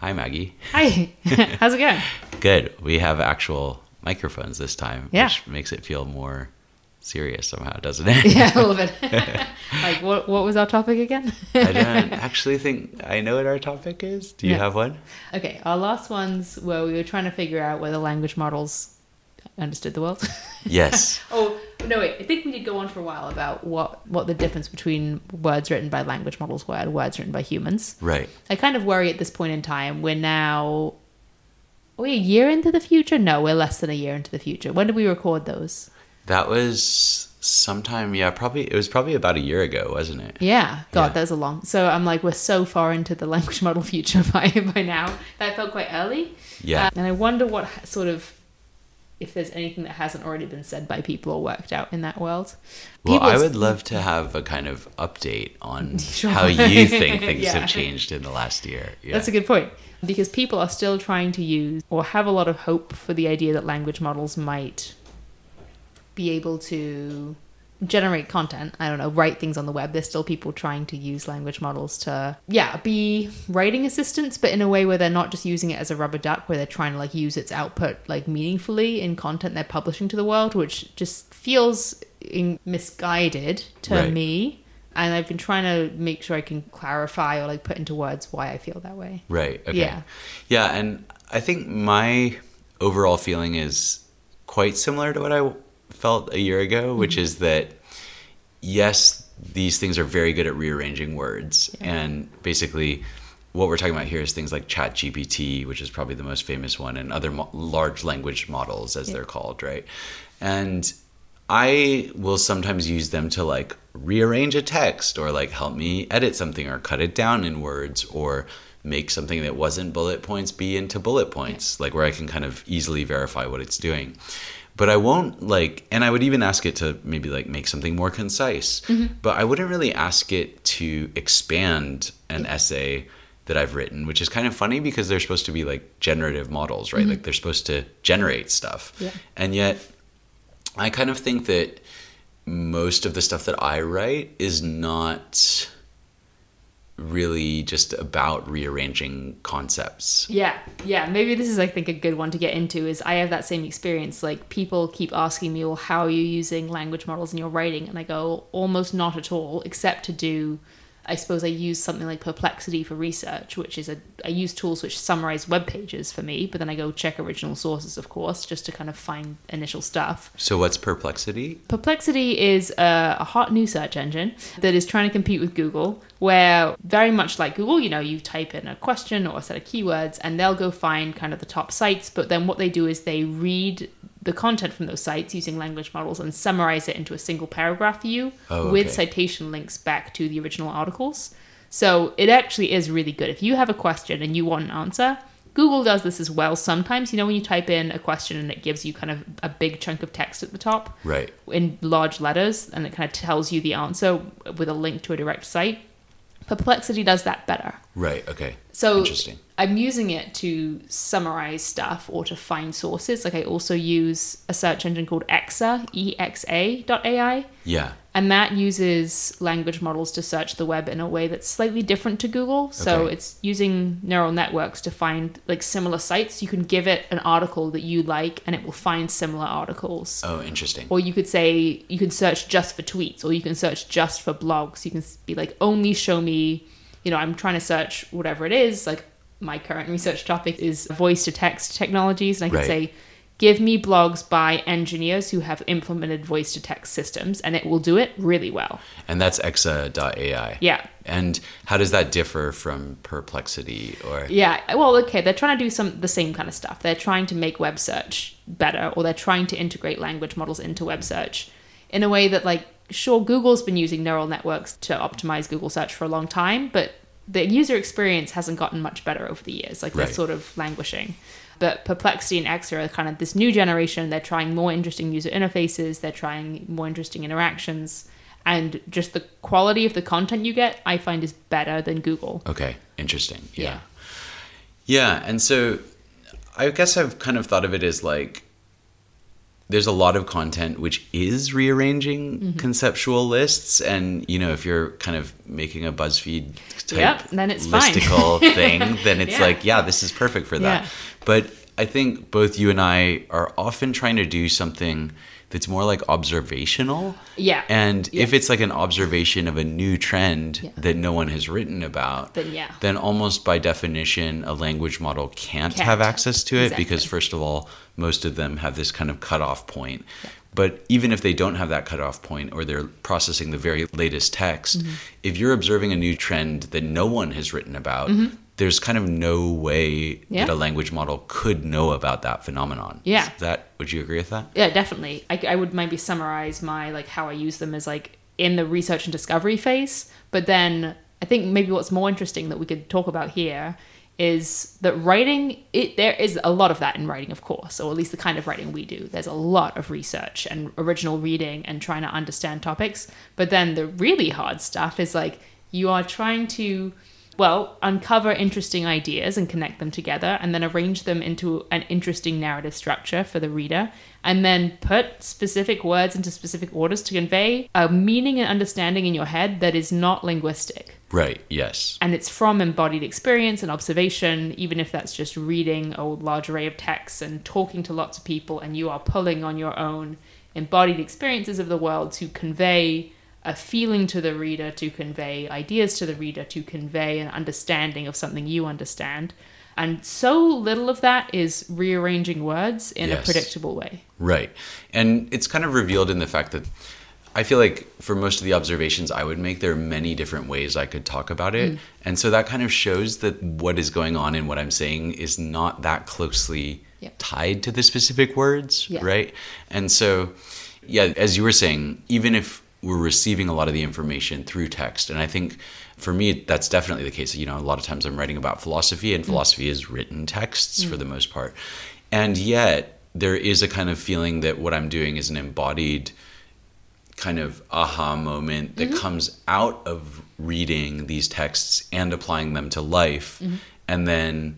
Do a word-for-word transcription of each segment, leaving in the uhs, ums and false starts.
Hi, Maggie. Hi. How's it going? Good. We have actual microphones this time, Yeah. which makes it feel more serious somehow, doesn't it? Yeah, a little bit. Like, what what was our topic again? I don't actually think I know what our topic is. Do you Yeah. have one? Okay, our last ones where we were trying to figure out whether language models understood the world. Yes. Oh, no, wait. I think we did go on for a while about what, what the difference between words written by language models were and words written by humans. Right. I kind of worry at this point in time, we're now... Are we a year into the future? No, we're less than a year into the future. When did we record those? That was sometime, yeah, probably, it was probably about a year ago, wasn't it? Yeah, God, Yeah. that was a long... So I'm like, we're so far into the language model future by, by now. That felt quite early. Yeah. Uh, and I wonder what sort of... if there's anything that hasn't already been said by people or worked out in that world. Well, I People's- would love to have a kind of update on Sure. how you think things Yeah. have changed in the last year. Yeah. That's a good point. Because people are still trying to use or have a lot of hope for the idea that language models might be able to generate content. I don't know, write things on the web. There's still people trying to use language models to, yeah, be writing assistants, but in a way where they're not just using it as a rubber duck, where they're trying to like use its output like meaningfully in content they're publishing to the world, which just feels in- misguided to Right. me. And I've been trying to make sure I can clarify or like put into words why I feel that way. Right. Okay. Yeah. Yeah. And I think my overall feeling is quite similar to what I felt a year ago, which is that, yes, these things are very good at rearranging words. Yeah. And basically, what we're talking about here is things like ChatGPT, which is probably the most famous one, and other mo- large language models, as Yeah. they're called, right? And I will sometimes use them to like rearrange a text or like help me edit something or cut it down in words or make something that wasn't bullet points be into bullet points, like where I can kind of easily verify what it's doing. But I won't like, and I would even ask it to maybe like make something more concise, Mm-hmm. but I wouldn't really ask it to expand an essay that I've written, which is kind of funny because they're supposed to be like generative models, right? Like they're supposed to generate stuff. Yeah. And yet I kind of think that most of the stuff that I write is not really just about rearranging concepts. Yeah, yeah. Maybe this is, I think, a good one to get into is I have that same experience. Like, people keep asking me, well, how are you using language models in your writing? And I go, almost not at all, except to do, I suppose I use something like Perplexity for research, which is a, I use tools which summarize web pages for me, but then I go check original sources, of course, just to kind of find initial stuff. So what's Perplexity? Perplexity is a, a hot new search engine that is trying to compete with Google, where very much like Google, you know, you type in a question or a set of keywords and they'll go find kind of the top sites. But then what they do is they read the content from those sites using language models and summarize it into a single paragraph for you Oh, with okay. citation links back to the original articles. So it actually is really good. If you have a question and you want an answer, Google does this as well sometimes. You know, when you type in a question and it gives you kind of a big chunk of text at the top Right. in large letters and it kind of tells you the answer with a link to a direct site. Perplexity does that better. Right. Okay. So Interesting. I'm using it to summarize stuff or to find sources. Like I also use a search engine called Exa, E X A dot A I. Yeah. And that uses language models to search the web in a way that's slightly different to Google. So Okay. it's using neural networks to find like similar sites. You can give it an article that you like and it will find similar articles. Oh, interesting. Or you could say, you can search just for tweets, or you can search just for blogs. You can be like, only show me, you know, I'm trying to search whatever it is. Like my current research topic is voice to text technologies. And I could Right. say, give me blogs by engineers who have implemented voice to text systems, and it will do it really well. And that's exa dot A I. Yeah. And how does that differ from Perplexity or? Yeah, well, okay, they're trying to do some the same kind of stuff. They're trying to make web search better, or they're trying to integrate language models into web search in a way that, like, sure, Google's been using neural networks to optimize Google search for a long time, but the user experience hasn't gotten much better over the years. Like, they're Right. sort of languishing. But Perplexity and Exa are kind of this new generation. They're trying more interesting user interfaces. They're trying more interesting interactions. And just the quality of the content you get, I find, is better than Google. Okay. Interesting. Yeah. Yeah. Yeah. And so I guess I've kind of thought of it as like there's a lot of content which is rearranging mm-hmm. conceptual lists. And, you know, if you're kind of making a BuzzFeed type yep, then it's listicle fine. thing, then it's yeah. like, yeah, this is perfect for that. Yeah. But I think both you and I are often trying to do something that's more like observational. Yeah. And yeah. if it's like an observation of a new trend yeah. that no one has written about, then yeah. then almost by definition, a language model can't, Can't. have access to it Exactly. because, first of all, most of them have this kind of cutoff point. Yeah. But even if they don't have that cutoff point or they're processing the very latest text, mm-hmm. if you're observing a new trend that no one has written about, mm-hmm. there's kind of no way yeah. that a language model could know about that phenomenon. Yeah. Is that, would you agree with that? Yeah, definitely. I, I would maybe summarize my, like, how I use them as, like, in the research and discovery phase. But then I think maybe what's more interesting that we could talk about here is that writing, it there is a lot of that in writing, of course, or at least the kind of writing we do. There's a lot of research and original reading and trying to understand topics. But then the really hard stuff is, like, you are trying to, well, uncover interesting ideas and connect them together and then arrange them into an interesting narrative structure for the reader, and then put specific words into specific orders to convey a meaning and understanding in your head that is not linguistic. Right, yes. And it's from embodied experience and observation, even if that's just reading a large array of texts and talking to lots of people, and you are pulling on your own embodied experiences of the world to convey a feeling to the reader, to convey ideas to the reader, to convey an understanding of something you understand. And so little of that is rearranging words in yes. a predictable way. Right. And it's kind of revealed in the fact that I feel like for most of the observations I would make, there are many different ways I could talk about it. Mm. And so that kind of shows that what is going on in what I'm saying is not that closely yeah. tied to the specific words, yeah. right? And so, yeah, as you were saying, even if we're receiving a lot of the information through text. And I think for me, that's definitely the case. You know, a lot of times I'm writing about philosophy, and philosophy mm. is written texts mm. for the most part. And yet there is a kind of feeling that what I'm doing is an embodied kind of aha moment that mm-hmm. comes out of reading these texts and applying them to life. Mm-hmm. And then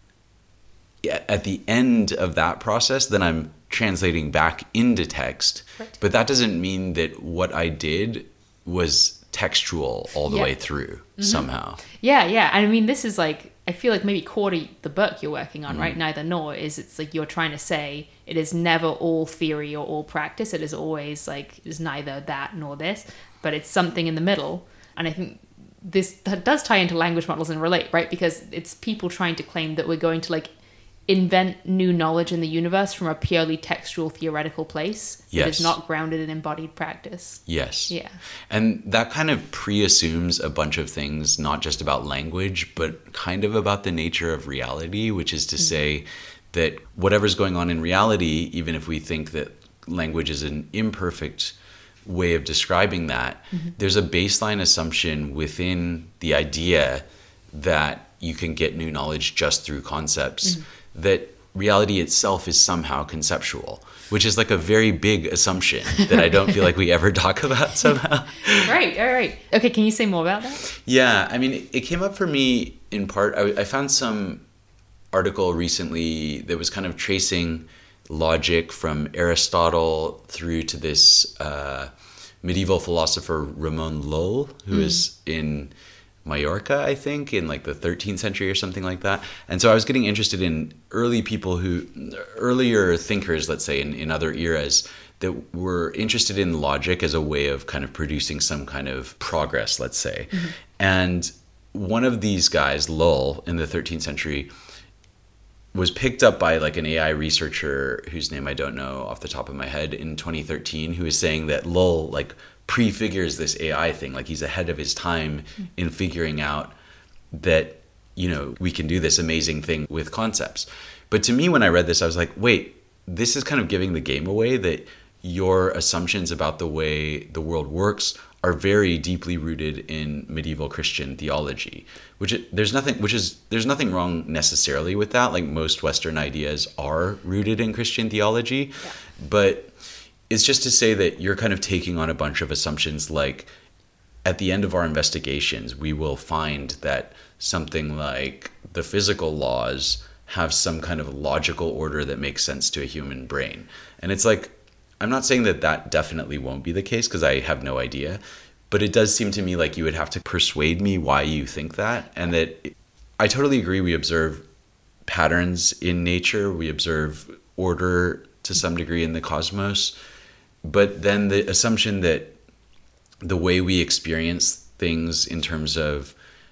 at the end of that process, then I'm translating back into text. Right. But that doesn't mean that what I did was textual all the yeah. way through mm-hmm. somehow. Yeah, yeah. I mean, this is like, I feel like maybe core to the book you're working on, mm. right? Neither nor is it's like you're trying to say it is never all theory or all practice. It is always like, it's neither that nor this, but it's something in the middle. And I think this that does tie into language models and relate, right? Because it's people trying to claim that we're going to like invent new knowledge in the universe from a purely textual theoretical place yes. that is not grounded in embodied practice. Yes. Yeah. And that kind of pre-assumes a bunch of things, not just about language, but kind of about the nature of reality, which is to mm-hmm. say that whatever's going on in reality, even if we think that language is an imperfect way of describing that, mm-hmm. there's a baseline assumption within the idea that you can get new knowledge just through concepts, mm-hmm. that reality itself is somehow conceptual, which is like a very big assumption that I don't feel like we ever talk about somehow. Right, all right. Okay, can you say more about that? Yeah, I mean, it came up for me in part. I, I found some article recently that was kind of tracing logic from Aristotle through to this uh, medieval philosopher Ramon Lull, who mm. is in Mallorca, I think, in like the thirteenth century or something like that. And so I was getting interested in early people who, earlier thinkers, let's say, in, in other eras, that were interested in logic as a way of kind of producing some kind of progress, let's say. Mm-hmm. And one of these guys, Lull, in the thirteenth century, was picked up by like an A I researcher whose name I don't know off the top of my head in twenty thirteen, who is saying that Lull like prefigures this A I thing, like he's ahead of his time in figuring out that, you know, we can do this amazing thing with concepts. But to me, when I read this, I was like, wait, this is kind of giving the game away, that your assumptions about the way the world works are very deeply rooted in medieval Christian theology, which it, there's nothing, which is, there's nothing wrong necessarily with that. Like most Western ideas are rooted in Christian theology, yeah. but it's just to say that you're kind of taking on a bunch of assumptions, like at the end of our investigations, we will find that something like the physical laws have some kind of logical order that makes sense to a human brain. And it's like, I'm not saying that that definitely won't be the case because I have no idea, but it does seem to me like you would have to persuade me why you think that. And that I totally agree. We observe patterns in nature. We observe order to some degree in the cosmos. But then the assumption that the way we experience things in terms of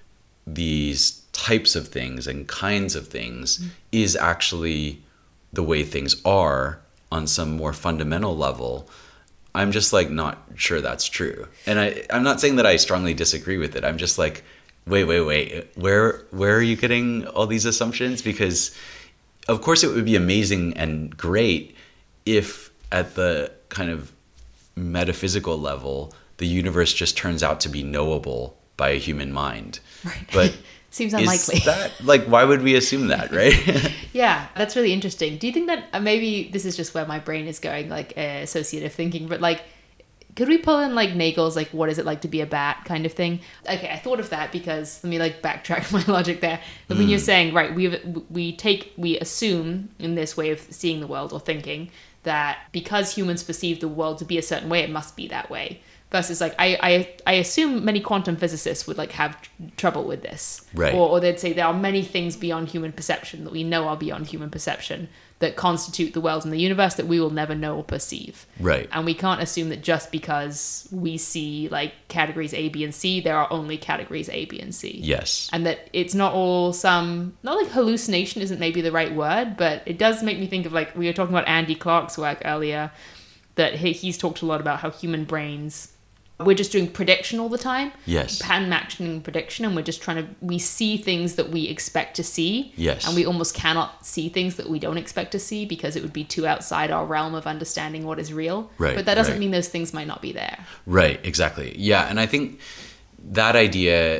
these types of things and kinds of things mm-hmm. is actually the way things are on some more fundamental level, I'm just like not sure that's true. And I, I'm not saying that I strongly disagree with it. I'm just like, wait, wait, wait, where where are you getting all these assumptions? Because of course it would be amazing and great if at the kind of metaphysical level, the universe just turns out to be knowable by a human mind. Right. But seems unlikely. Is that, like, why would we assume that, right? Yeah, that's really interesting. Do you think that uh, maybe this is just where my brain is going, like uh, associative thinking, but like, could we pull in like Nagel's, like, what is it like to be a bat kind of thing? Okay, I thought of that because, let me like backtrack my logic there. But when mm. you're saying, right, we we take, we assume in this way of seeing the world or thinking that because humans perceive the world to be a certain way, it must be that way. Versus like, I, I I assume many quantum physicists would like have tr- trouble with this. Right. Or, or they'd say there are many things beyond human perception that we know are beyond human perception that constitute the world and the universe that we will never know or perceive. Right. And we can't assume that just because we see like categories A, B, and C, there are only categories A, B, and C. Yes. And that it's not all some, not like hallucination isn't maybe the right word, but it does make me think of like, we were talking about Andy Clark's work earlier, that he, he's talked a lot about how human brains, we're just doing prediction all the time. Yes. Pattern matching prediction, and we're just trying to, we see things that we expect to see. Yes. And we almost cannot see things that we don't expect to see because it would be too outside our realm of understanding what is real. Right. But that doesn't right. mean those things might not be there. Right, exactly. Yeah, and I think that idea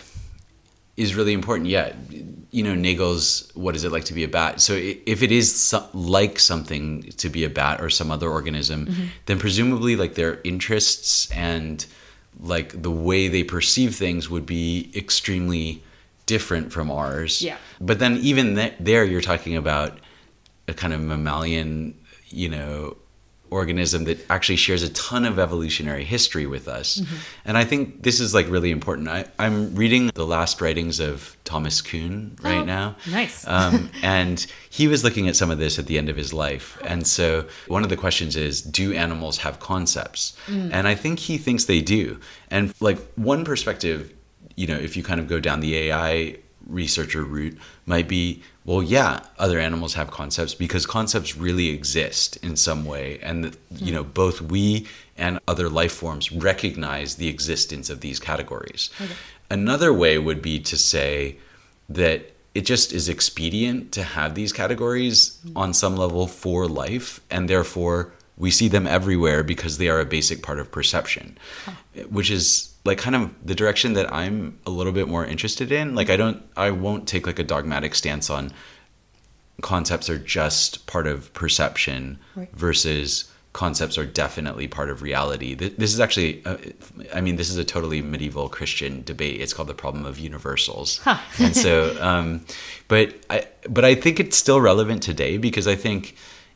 is really important. Yeah, you know, Nagel's what is it like to be a bat? So if it is so, like something to be a bat or some other organism, mm-hmm. then presumably like their interests and like the way they perceive things would be extremely different from ours. Yeah. But then even th- there you're talking about a kind of mammalian, you know, organism that actually shares a ton of evolutionary history with us. Mm-hmm. And I think this is like really important. I, I'm reading the last writings of Thomas Kuhn right oh, now. Nice. um, and he was looking at some of this at the end of his life. And so one of the questions is, do animals have concepts? Mm. And I think he thinks they do. And like one perspective, you know, if you kind of go down the A I researcher route, might be, well, yeah, other animals have concepts because concepts really exist in some way. And, that, you know, both we and other life forms recognize the existence of these categories. Okay. Another way would be to say that it just is expedient to have these categories on some level for life, and therefore we see them everywhere because they are a basic part of perception, huh. which is like kind of the direction that I'm a little bit more interested in. Like I don't, I won't take like a dogmatic stance on concepts are just part of perception right. versus concepts are definitely part of reality. This is actually, uh, I mean, this is a totally medieval Christian debate. It's called the problem of universals. Huh. And so, um, but I, but I think it's still relevant today because I think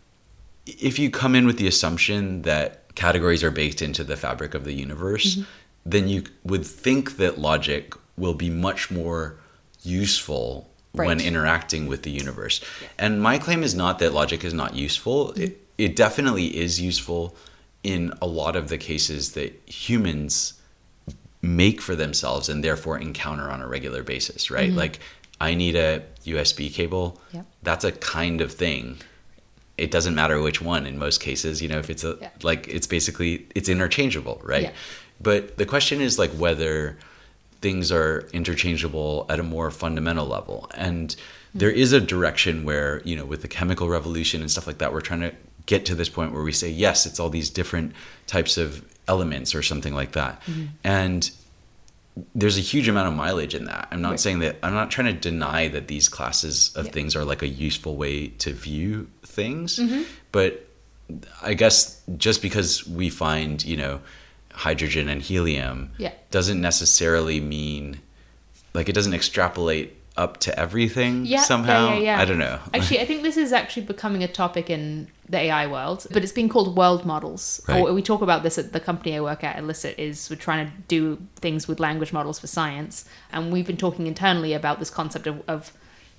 if you come in with the assumption that categories are baked into the fabric of the universe, mm-hmm. then you would think that logic will be much more useful right. when interacting with the universe. Yeah. And my claim is not that logic is not useful. Mm-hmm. It, it definitely is useful in a lot of the cases that humans make for themselves and therefore encounter on a regular basis, right? Mm-hmm. Like I need a U S B cable. Yeah. That's a kind of thing. It doesn't matter which one in most cases, you know, if it's a, yeah. like, it's basically, it's interchangeable, right? Yeah. But the question is like whether things are interchangeable at a more fundamental level. And mm-hmm. there is a direction where, you know, with the chemical revolution and stuff like that, we're trying to get to this point where we say, yes, it's all these different types of elements or something like that. Mm-hmm. And there's a huge amount of mileage in that. I'm not right. saying that, I'm not trying to deny that these classes of yeah. things are like a useful way to view things. Mm-hmm. But I guess just because we find, you know, hydrogen and helium yeah. doesn't necessarily mean, like it doesn't extrapolate up to everything yeah, somehow. Yeah, yeah, yeah. I don't know. Actually, I think this is actually becoming a topic in the A I world, but it's being called world models. Right. Or we talk about this at the company I work at, Elicit, is we're trying to do things with language models for science. And we've been talking internally about this concept of, of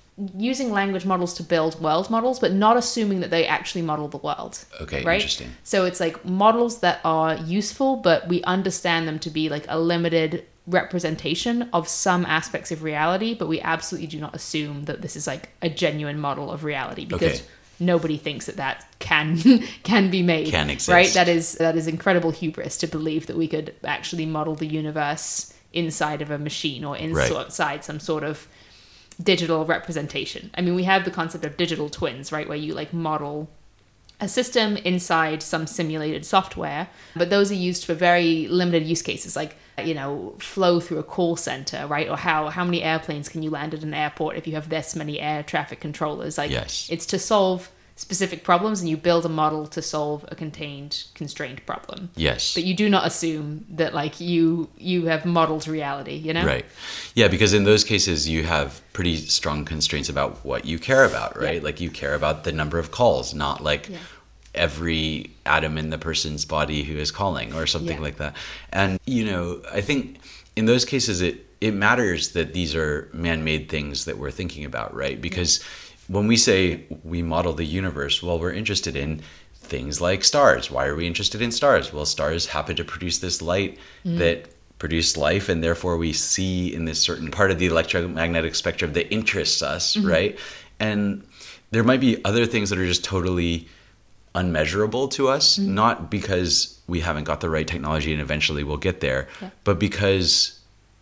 using language models to build world models, but not assuming that they actually model the world. Okay, right? interesting. So it's like models that are useful, but we understand them to be like a limited representation of some aspects of reality, but we absolutely do not assume that this is like a genuine model of reality, because Okay. nobody thinks that that can can be made. Can exist. Right? That is that is incredible hubris to believe that we could actually model the universe inside of a machine or inside Right. some sort of digital representation. I mean, we have the concept of digital twins, right, where you like model a system inside some simulated software, but those are used for very limited use cases, like, you know, flow through a call center, right? Or how how many airplanes can you land at an airport if you have this many air traffic controllers? Like, Yes. it's to solve specific problems, and you build a model to solve a contained, constrained problem. Yes. But you do not assume that like you you have modeled reality, you know? Right. Yeah, because in those cases you have pretty strong constraints about what you care about, right? Yeah. Like you care about the number of calls, not like Yeah. every atom in the person's body who is calling or something Yeah. like that. And, you know, I think in those cases it, it matters that these are man-made things that we're thinking about, right? Because when we say we model the universe, well, we're interested in things like stars. Why are we interested in stars? Well, stars happen to produce this light that produce life, and therefore we see in this certain part of the electromagnetic spectrum that interests us, right? And there might be other things that are just totally unmeasurable to us, not because we haven't got the right technology and eventually we'll get there, Yeah. but because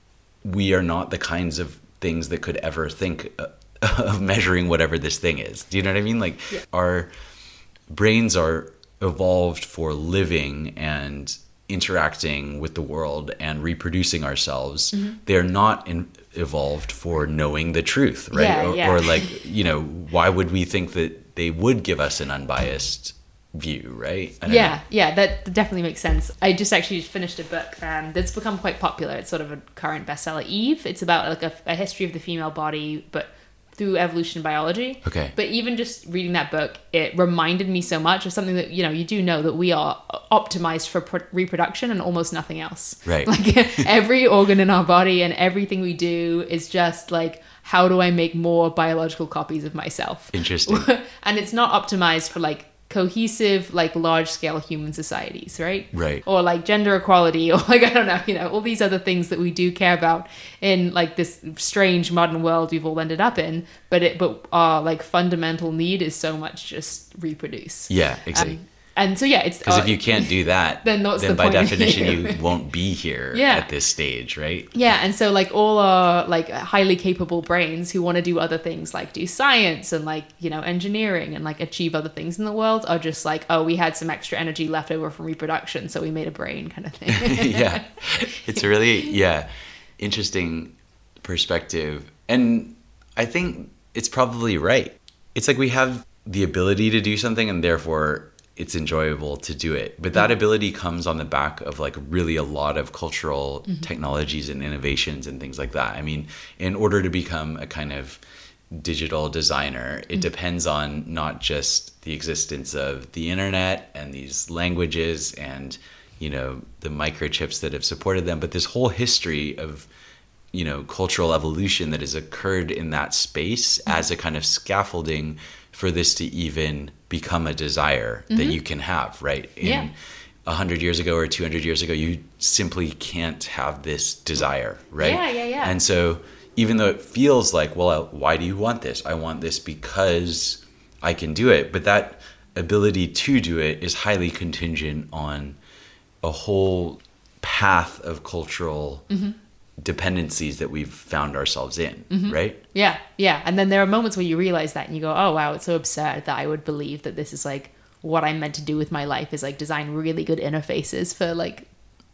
we are not the kinds of things that could ever think uh, of measuring whatever this thing is. Do you know what I mean? Like Yeah. our brains are evolved for living and interacting with the world and reproducing ourselves. Mm-hmm. They're not in, evolved for knowing the truth, right? Yeah, or, yeah. or like, you know, why would we think that they would give us an unbiased view, right? I don't Yeah, know. yeah, that definitely makes sense. I just actually finished a book um, that's become quite popular. It's sort of a current bestseller, Eve. It's about like a, a history of the female body, but through evolution biology. Okay. But even just reading that book, it reminded me so much of something that, you know, you do know that we are optimized for pro- reproduction and almost nothing else. Right. Like every organ in our body and everything we do is just like, how do I make more biological copies of myself? Interesting. And it's not optimized for like cohesive, like large scale human societies, right? Right. Or like gender equality, or like, I don't know, you know, all these other things that we do care about in like this strange modern world we've all ended up in. But it, but our like fundamental need is so much just reproduce. Yeah, exactly. Um, and so, yeah, it's Because uh, if you can't do that, then what's the by point of definition you? you won't be here Yeah. at this stage, right? Yeah, and so like all our like highly capable brains who want to do other things, like do science and like, you know, engineering and like achieve other things in the world, are just like, oh, we had some extra energy left over from reproduction, so we made a brain, kind of thing. Yeah. It's a really, yeah, interesting perspective. And I think it's probably right. It's like we have the ability to do something and therefore it's enjoyable to do it. But that ability comes on the back of like really a lot of cultural Mm-hmm. technologies and innovations and things like that. I mean, in order to become a kind of digital designer, it Mm-hmm. depends on not just the existence of the internet and these languages and, you know, the microchips that have supported them, but this whole history of, you know, cultural evolution that has occurred in that space Mm-hmm. as a kind of scaffolding for this to even become a desire that you can have, right? In Yeah. a hundred years ago or two hundred years ago, you simply can't have this desire, right? Yeah, yeah, yeah. And so even though it feels like, well, why do you want this? I want this because I can do it. But that ability to do it is highly contingent on a whole path of cultural dependencies that we've found ourselves in, right? Yeah, yeah. And then there are moments where you realize that and you go, oh, wow, it's so absurd that I would believe that this is like what I'm meant to do with my life is like design really good interfaces for like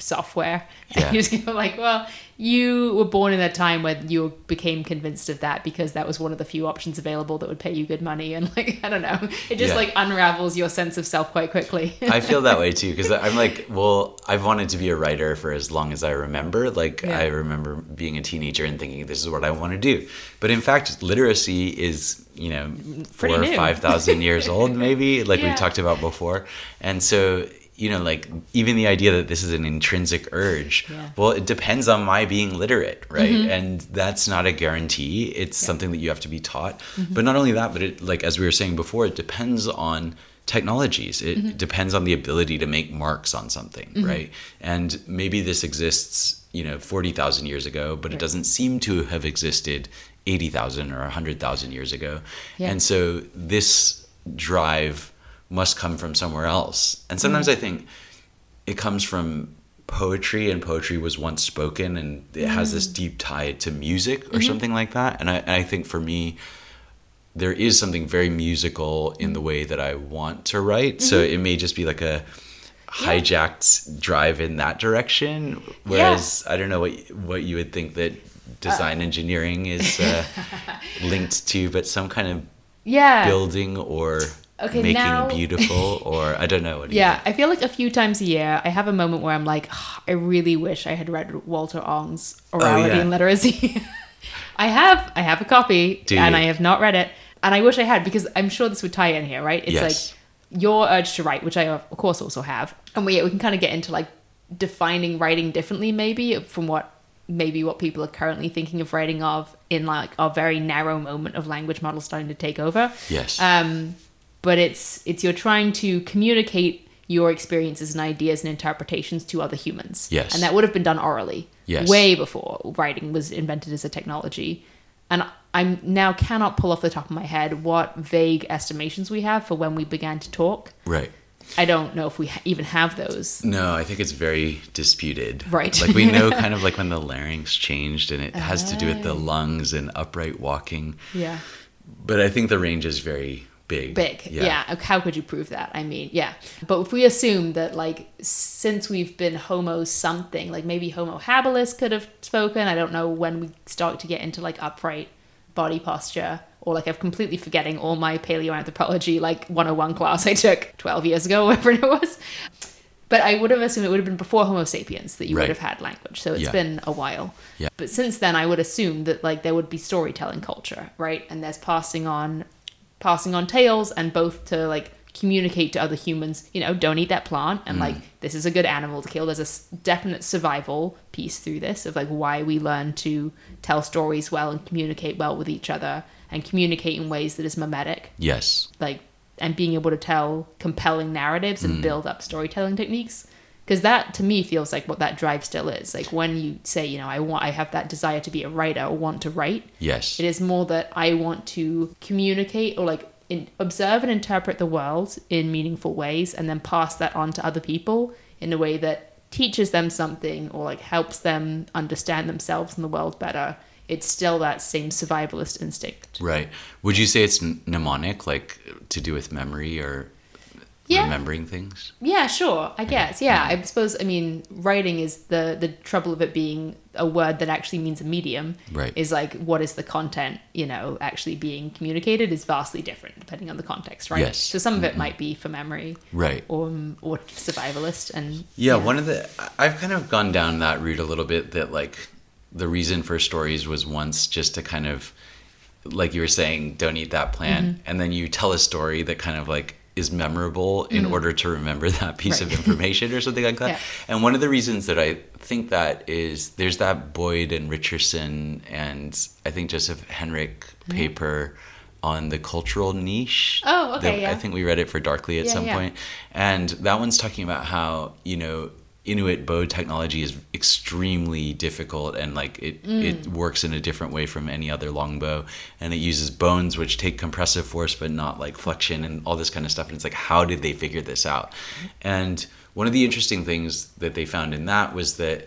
software. Yeah. And you just go like, well, you were born in a time when you became convinced of that because that was one of the few options available that would pay you good money. And like, I don't know, it just Yeah. like unravels your sense of self quite quickly. I feel that way too, because I'm like, well, I've wanted to be a writer for as long as I remember. Like, Yeah. I remember being a teenager and thinking this is what I want to do. But in fact, literacy is, you know, Pretty four or new. five thousand years old, maybe, like Yeah. we talked about before. And so, you know, like even the idea that this is an intrinsic urge, Yeah. well, it depends on my being literate, right? Mm-hmm. And that's not a guarantee. It's something that you have to be taught. Mm-hmm. But not only that, but it, like as we were saying before, it depends on technologies. It Mm-hmm. depends on the ability to make marks on something, right? And maybe this exists, you know, forty thousand years ago, but it Right. doesn't seem to have existed eighty thousand or one hundred thousand years ago. Yeah. And so this drive must come from somewhere else. And sometimes Mm. I think it comes from poetry, and poetry was once spoken, and it has this deep tie to music or something like that. And I, and I think for me, there is something very musical in the way that I want to write. So it may just be like a hijacked drive in that direction. Whereas I don't know what what you would think that design engineering is uh, linked to, but some kind of Yeah. building or Okay, making now- beautiful, or I don't know. What do you Yeah, think? I feel like a few times a year I have a moment where I'm like, "Ah, I really wish I had read Walter Ong's Orality Oh, yeah. and Literacy. I have, I have a copy, Do and you? I have not read it, and I wish I had because I'm sure this would tie in here, right? It's Yes. like your urge to write, which I of course also have, and we we can kind of get into like defining writing differently, maybe from what maybe what people are currently thinking of writing of in like our very narrow moment of language models starting to take over. Yes. Um, but it's it's you're trying to communicate your experiences and ideas and interpretations to other humans. Yes. And that would have been done orally. Yes. Way before writing was invented as a technology. And I now cannot pull off the top of my head what vague estimations we have for when we began to talk. Right. I don't know if we ha- even have those. No, I think it's very disputed. Right. Like we know kind of like when the larynx changed, and it has to do with the Ah. lungs and upright walking. Yeah. But I think the range is very big. Big. Yeah. How could you prove that? I mean, yeah. But if we assume that, like, since we've been Homo something, like maybe Homo habilis could have spoken. I don't know when we start to get into, like, upright body posture. Or, like, I'm completely forgetting all my paleoanthropology, like, one oh one class I took twelve years ago, whatever it was. But I would have assumed it would have been before Homo sapiens that you Right. would have had language. So it's Yeah. been a while. Yeah. But since then, I would assume that, like, there would be storytelling culture, right? And there's passing on passing on tales, and both to like communicate to other humans, you know, don't eat that plant, and like this is a good animal to kill. There's a s- definite survival piece through this of like why we learn to tell stories well and communicate well with each other and communicate in ways that is mimetic, Yes. like, and being able to tell compelling narratives and build up storytelling techniques. Because that to me feels like what that drive still is. Like when you say, you know, I want, I have that desire to be a writer or want to write. Yes. It is more that I want to communicate or like in, observe and interpret the world in meaningful ways, and then pass that on to other people in a way that teaches them something or like helps them understand themselves and the world better. It's still that same survivalist instinct. Right. Would you say it's n- mnemonic, like to do with memory or Yeah. remembering things? Yeah, sure. I guess. Yeah, I suppose. I mean, writing is the the trouble of it being a word that actually means a medium. Right. Is like what is the content? You know, actually being communicated is vastly different depending on the context, right? Yes. So some of it might be for memory, Right. or or survivalist, and Yeah, one of the I've kind of gone down that route a little bit, that like the reason for stories was once just to kind of, like you were saying, don't eat that plant, Mm-hmm. and then you tell a story that kind of like is memorable in order to remember that piece of Mm. Right. information or something like that. Yeah. And one of the reasons that I think that is there's that Boyd and Richardson and I think Joseph Henrik paper on the cultural niche. Mm-hmm. Oh, okay, that- yeah. I think we read it for Darkly at Yeah, some yeah. point. And that one's talking about how, you know, Inuit bow technology is extremely difficult, and like it, Mm. it works in a different way from any other longbow, and it uses bones which take compressive force but not like flexion and all this kind of stuff. And it's like, how did they figure this out? And one of the interesting things that they found in that was that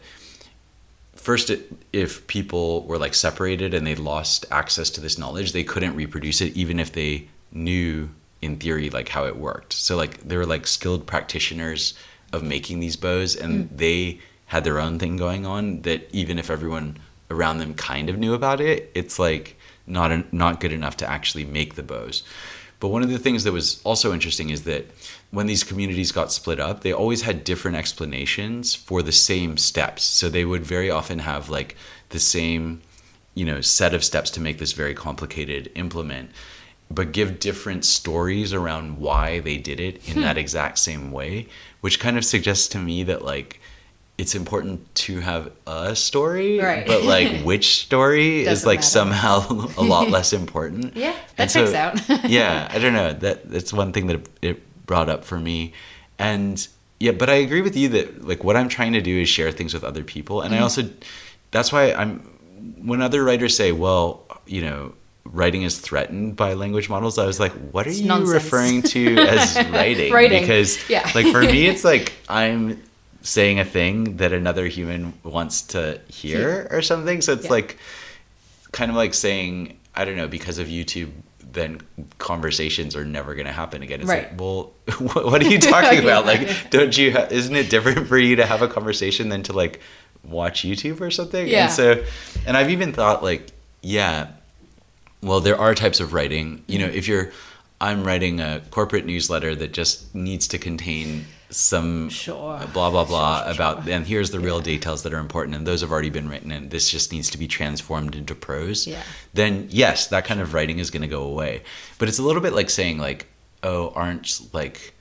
first, it, if people were like separated and they lost access to this knowledge, they couldn't reproduce it even if they knew in theory like how it worked. So like there were like skilled practitioners of making these bows, and they had their own thing going on, that even if everyone around them kind of knew about it, it's like not a, not good enough to actually make the bows. But one of the things that was also interesting is that when these communities got split up, they always had different explanations for the same steps. So they would very often have like the same, you know, set of steps to make this very complicated implement, but give different stories around why they did it in hmm. that exact same way, which kind of suggests to me that like it's important to have a story, right. but like which story is like matter. somehow a lot less important. Yeah, that checks so, out. yeah, I don't know. That that's one thing that it brought up for me. And yeah, but I agree with you that like what I'm trying to do is share things with other people. And mm-hmm. I also, that's why I'm, when other writers say, well, you know, writing is threatened by language models, I was like, what are it's you nonsense. referring to as writing? writing? Because yeah. like for me, it's like I'm saying a thing that another human wants to hear or something. So it's yeah. like kind of like saying, I don't know, because of YouTube, then conversations are never going to happen again. It's right. like, well, what are you talking about? Like, don't you, ha- isn't it different for you to have a conversation than to like watch YouTube or something? Yeah. And so, and I've even thought like, yeah, well, there are types of writing, you know, if you're, I'm writing a corporate newsletter that just needs to contain some sure. blah blah blah sure, sure, about sure. and here's the yeah. real details that are important, and those have already been written and this just needs to be transformed into prose, yeah. then yes, that kind of writing is going to go away. But it's a little bit like saying like, oh, aren't like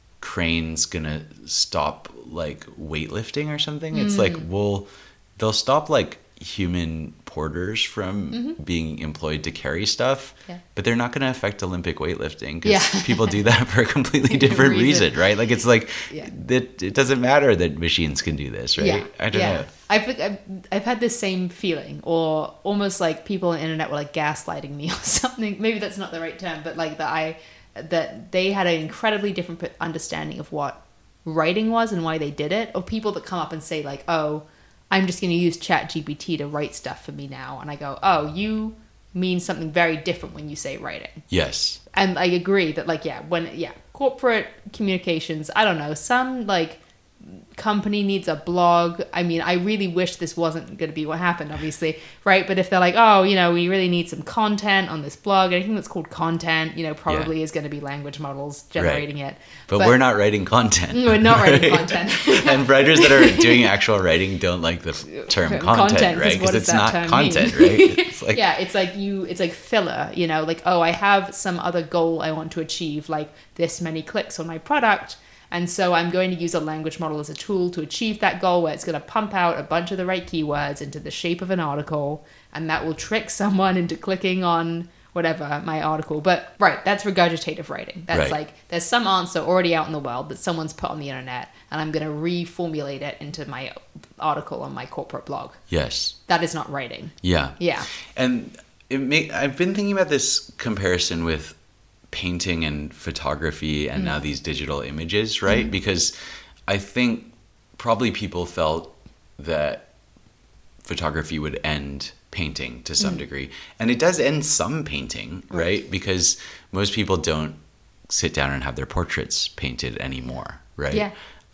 cranes gonna stop like weightlifting or something? mm. It's like, well, they'll stop like human porters from mm-hmm. being employed to carry stuff, yeah. but they're not going to affect Olympic weightlifting because yeah. people do that for a completely different reason. reason, right? Like it's like yeah. that it doesn't matter that machines can do this, right? Yeah. I don't yeah. know. I've, I've I've had this same feeling, or almost like people on the internet were like gaslighting me or something. Maybe that's not the right term, but like that I that they had an incredibly different understanding of what writing was and why they did it. Or people that come up and say like, oh, I'm just going to use ChatGPT to write stuff for me now. And I go, oh, you mean something very different when you say writing. Yes. And I agree that like, yeah, when, yeah, corporate communications, I don't know, some like company needs a blog. I mean, I really wish this wasn't going to be what happened, obviously, right? But if they're like, oh, you know, we really need some content on this blog, anything that's called content, you know, probably yeah. is going to be language models generating right. it. But, but we're not writing content. We're not writing content. And writers that are doing actual writing don't like the term content, content right? Because it's not content, mean? Right? It's like, yeah, it's like you, it's like filler, you know, like, oh, I have some other goal I want to achieve, like this many clicks on my product. And so I'm going to use a language model as a tool to achieve that goal, where it's going to pump out a bunch of the right keywords into the shape of an article, and that will trick someone into clicking on whatever, my article. But right, that's regurgitative writing. That's right. like, there's some answer already out in the world that someone's put on the internet, and I'm going to reformulate it into my article on my corporate blog. Yes. That is not writing. Yeah. Yeah. And it may, I've been thinking about this comparison with painting and photography and mm. now these digital images, right? Mm. Because I think probably people felt that photography would end painting to some mm. degree. And it does end some painting, right? right? Because most people don't sit down and have their portraits painted anymore, right? Yeah.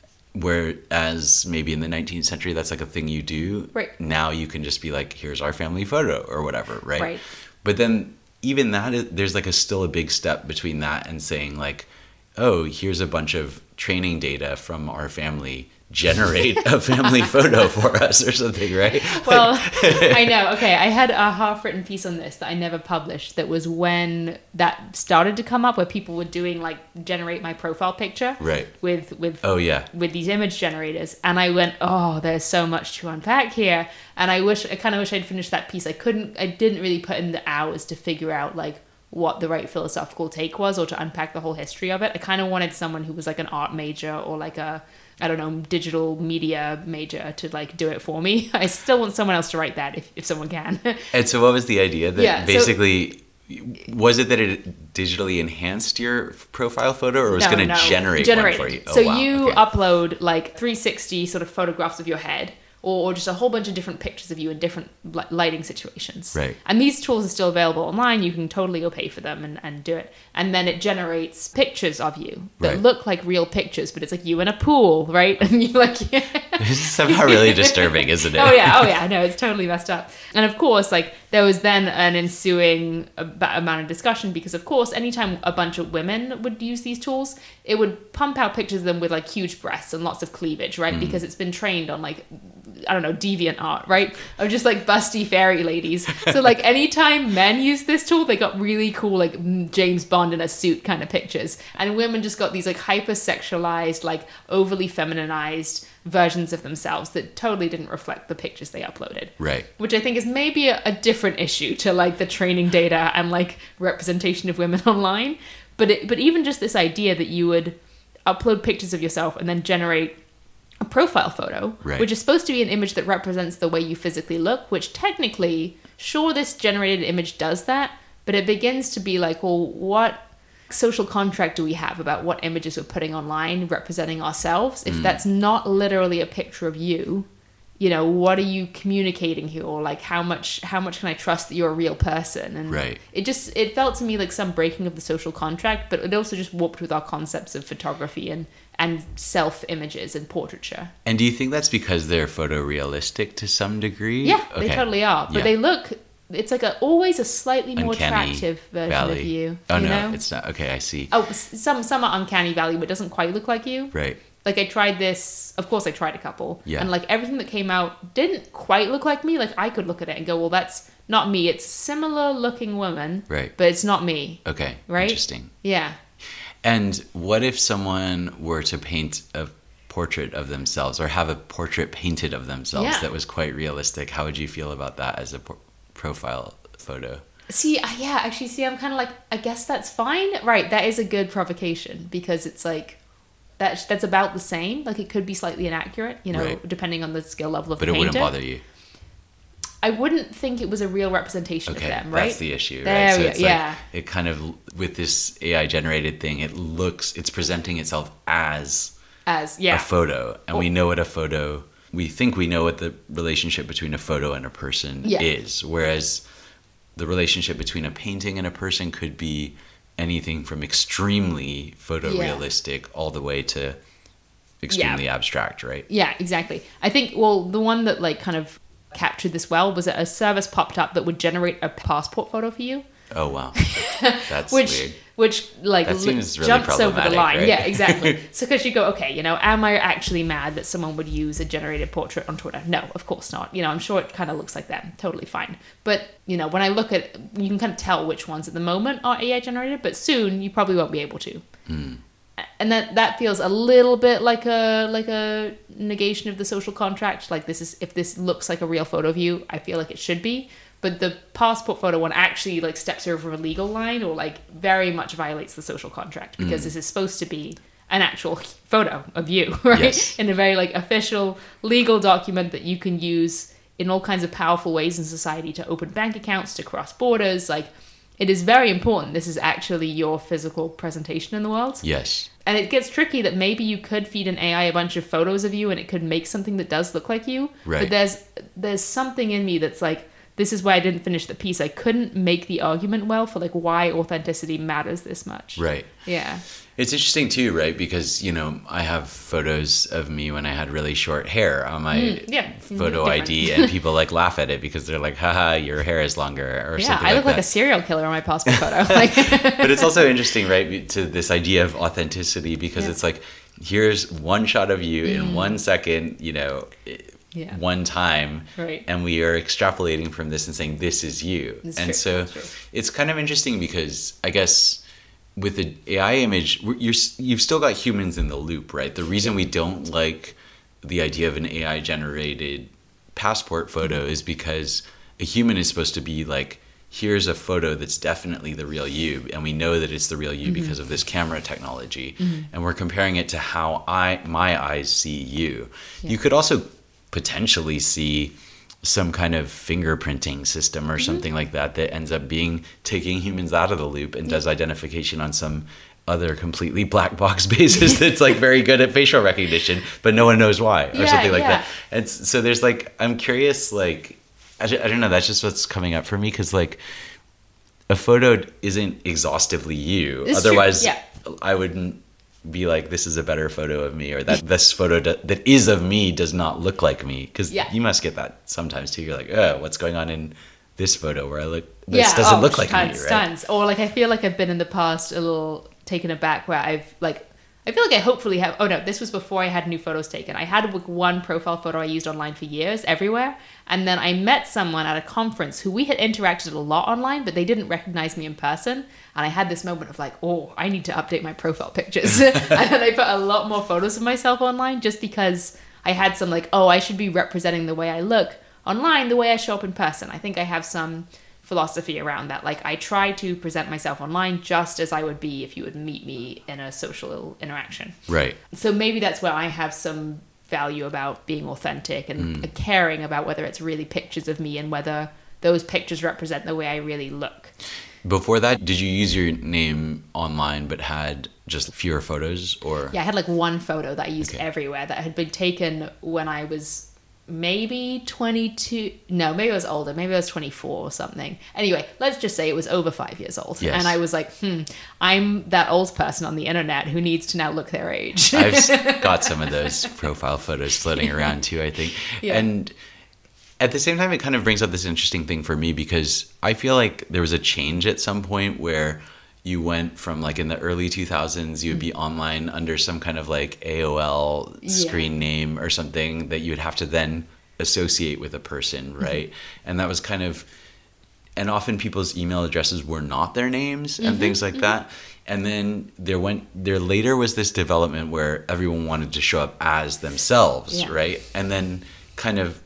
Whereas maybe in the nineteenth century, that's like a thing you do. Right. Now you can just be like, here's our family photo or whatever, right? Right. But then even that, is, there's like a still a big step between that and saying like, oh, here's a bunch of training data from our family, generate a family photo for us or something, right? Well, I know. Okay, I had a half-written piece on this that I never published. That was when that started to come up, where people were doing like generate my profile picture, right? With with oh yeah, with these image generators, and I went, oh, there's so much to unpack here, and I wish I kind of wish I'd finished that piece. I couldn't. I didn't really put in the hours to figure out like what the right philosophical take was, or to unpack the whole history of it. I kind of wanted someone who was like an art major or like a, I don't know, digital media major to like do it for me. I still want someone else to write that if, if someone can. And so what was the idea? That yeah, basically, so, was it that it digitally enhanced your profile photo, or was no, going to no, generate, generate one for you? Oh, so wow. you okay. upload like three sixty sort of photographs of your head, or, or just a whole bunch of different pictures of you in different li- lighting situations. Right. And these tools are still available online. You can totally go pay for them and, and do it. And then it generates pictures of you that Right. look like real pictures, but it's like you in a pool, right? And you like, This is somehow really disturbing, isn't it? oh yeah, oh yeah, no, it's totally messed up. And of course, like there was then an ensuing ab- amount of discussion because, of course, anytime a bunch of women would use these tools, it would pump out pictures of them with like huge breasts and lots of cleavage, right? Mm. Because it's been trained on like, I don't know, deviant art, right? Of just like busty fairy ladies. So like anytime men use this tool, they got really cool like James Bond in a suit kind of pictures, and women just got these like hyper-sexualized, like overly feminized versions of themselves that totally didn't reflect the pictures they uploaded. Right. Which I think is maybe a, a different issue to like the training data and like representation of women online. But it, but even just this idea that you would upload pictures of yourself and then generate a profile photo, right. which is supposed to be an image that represents the way you physically look, which technically, sure, this generated image does that, but it begins to be like, well, what social contract do we have about what images we're putting online representing ourselves? If mm. that's not literally a picture of you, you know, what are you communicating here? Or like how much how much can I trust that you're a real person? And right. it just it felt to me like some breaking of the social contract, but it also just warped with our concepts of photography and and self images and portraiture. And do you think that's because they're photorealistic to some degree? Yeah, okay. they totally are. But yeah. they look, it's like a always a slightly more Uncanny attractive version Valley. of you. Oh you no, know? it's not. Okay, I see. Oh, some some are Uncanny Valley, but it doesn't quite look like you. Right. Like I tried this, of course I tried a couple. Yeah. And like everything that came out didn't quite look like me. Like I could look at it and go, well, that's not me. It's a similar looking woman. Right. But it's not me. Okay. Right? Interesting. Yeah. And what if someone were to paint a portrait of themselves or have a portrait painted of themselves Yeah. that was quite realistic? How would you feel about that as a por- profile photo? See, uh, yeah, actually, see, I'm kind of like, I guess that's fine. Right, that is a good provocation because it's like, that, that's about the same. Like, it could be slightly inaccurate, you know, Right. depending on the skill level of But the it painter. wouldn't bother you. I wouldn't think it was a real representation Okay, of them, right? that's the issue, There right? we So go, it's yeah. like, it kind of, with this A I generated thing, it looks, it's presenting itself as As, yeah. a photo. And Well- we know what a photo, we think we know what the relationship between a photo and a person Yeah. is. Whereas the relationship between a painting and a person could be anything from extremely photorealistic all the way to extremely abstract, right? Yeah, exactly. I think, well, the one that like kind of captured this well was that a service popped up that would generate a passport photo for you. Oh, wow. That's which, weird. Which like That li- seems really jumps over the problematic, line. right? Yeah, exactly. So because you go, okay, you know, am I actually mad that someone would use a generated portrait on Twitter? No, of course not. You know, I'm sure it kind of looks like them. Totally fine. But, you know, when I look at, you can kind of tell which ones at the moment are A I generated, but soon you probably won't be able to. Mm. And that that feels a little bit like a like a negation of the social contract. Like this is, if this looks like a real photo of you, I feel like it should be. But the passport photo one actually like steps over a legal line or like very much violates the social contract because Mm. this is supposed to be an actual photo of you, right? Yes. In a very like official legal document that you can use in all kinds of powerful ways in society to open bank accounts, to cross borders. Like it is very important. This is actually your physical presentation in the world. Yes. And it gets tricky that maybe you could feed an A I a bunch of photos of you and it could make something that does look like you. Right. But there's there's something in me that's like, this is why I didn't finish the piece. I couldn't make the argument well for like why authenticity matters this much. Right. Yeah. It's interesting too, right? Because, you know, I have photos of me when I had really short hair on my Mm, yeah, photo different. I D, and people like laugh at it because they're like, haha, your hair is longer, or Yeah, something I like look like that. a serial killer on my passport photo. Like, But it's also interesting, right, to this idea of authenticity, because Yeah. it's like, here's one shot of you in one second, you know, Yeah. one time, Right. and we are extrapolating from this and saying, this is you. It's and true, so it's true. it's kind of interesting because I guess with the A I image, we're- you're, you've still got humans in the loop, right? The reason we don't like the idea of an A I generated passport photo is because a human is supposed to be like, here's a photo that's definitely the real you, and we know that it's the real you Mm-hmm. because of this camera technology, and we're comparing it to how I my eyes see you. Yeah. You could also potentially see some kind of fingerprinting system or mm-hmm. something like that that ends up being taking humans out of the loop and yeah. does identification on some other completely black box basis that's like very good at facial recognition, but no one knows why or yeah, something like yeah. that. And so there's like, I'm curious, like, I, I don't know, that's just what's coming up for me, because like a photo isn't exhaustively you. It's Otherwise, yeah. I wouldn't be like, this is a better photo of me, or that this photo do, that is of me does not look like me. Because yeah. you must get that sometimes too. You're like, oh, what's going on in this photo where I look, this yeah. doesn't oh, look like tons, me, right? Tons. Or like, I feel like I've been in the past a little taken aback where I've like, I feel like I hopefully have, oh no, this was before I had new photos taken. I had one profile photo I used online for years, everywhere. And then I met someone at a conference who we had interacted a lot online, but they didn't recognize me in person. And I had this moment of like, oh, I need to update my profile pictures. And then I put a lot more photos of myself online just because I had some like, oh, I should be representing the way I look online, the way I show up in person. I think I have some philosophy around that. Like, I try to present myself online just as I would be if you would meet me in a social interaction. Right. So maybe that's where I have some value about being authentic and mm. caring about whether it's really pictures of me and whether those pictures represent the way I really look. Before that, did you use your name online but had just fewer photos, or? Yeah, I had like one photo that I used okay. everywhere that had been taken when I was maybe twenty-two. No, maybe I was older. Maybe I was twenty-four or something. Anyway, let's just say it was over five years old. Yes. And I was like, hmm, I'm that old person on the internet who needs to now look their age. I've got some of those profile photos floating around too, I think. Yeah. And at the same time, it kind of brings up this interesting thing for me, because I feel like there was a change at some point where you went from like in the early two thousands, you would be online under some kind of like A O L screen yeah. name or something that you would have to then associate with a person, right? Mm-hmm. And that was kind of, and often people's email addresses were not their names and mm-hmm, things like mm-hmm. that. And then there went, there later was this development where everyone wanted to show up as themselves, yeah. right? And then kind of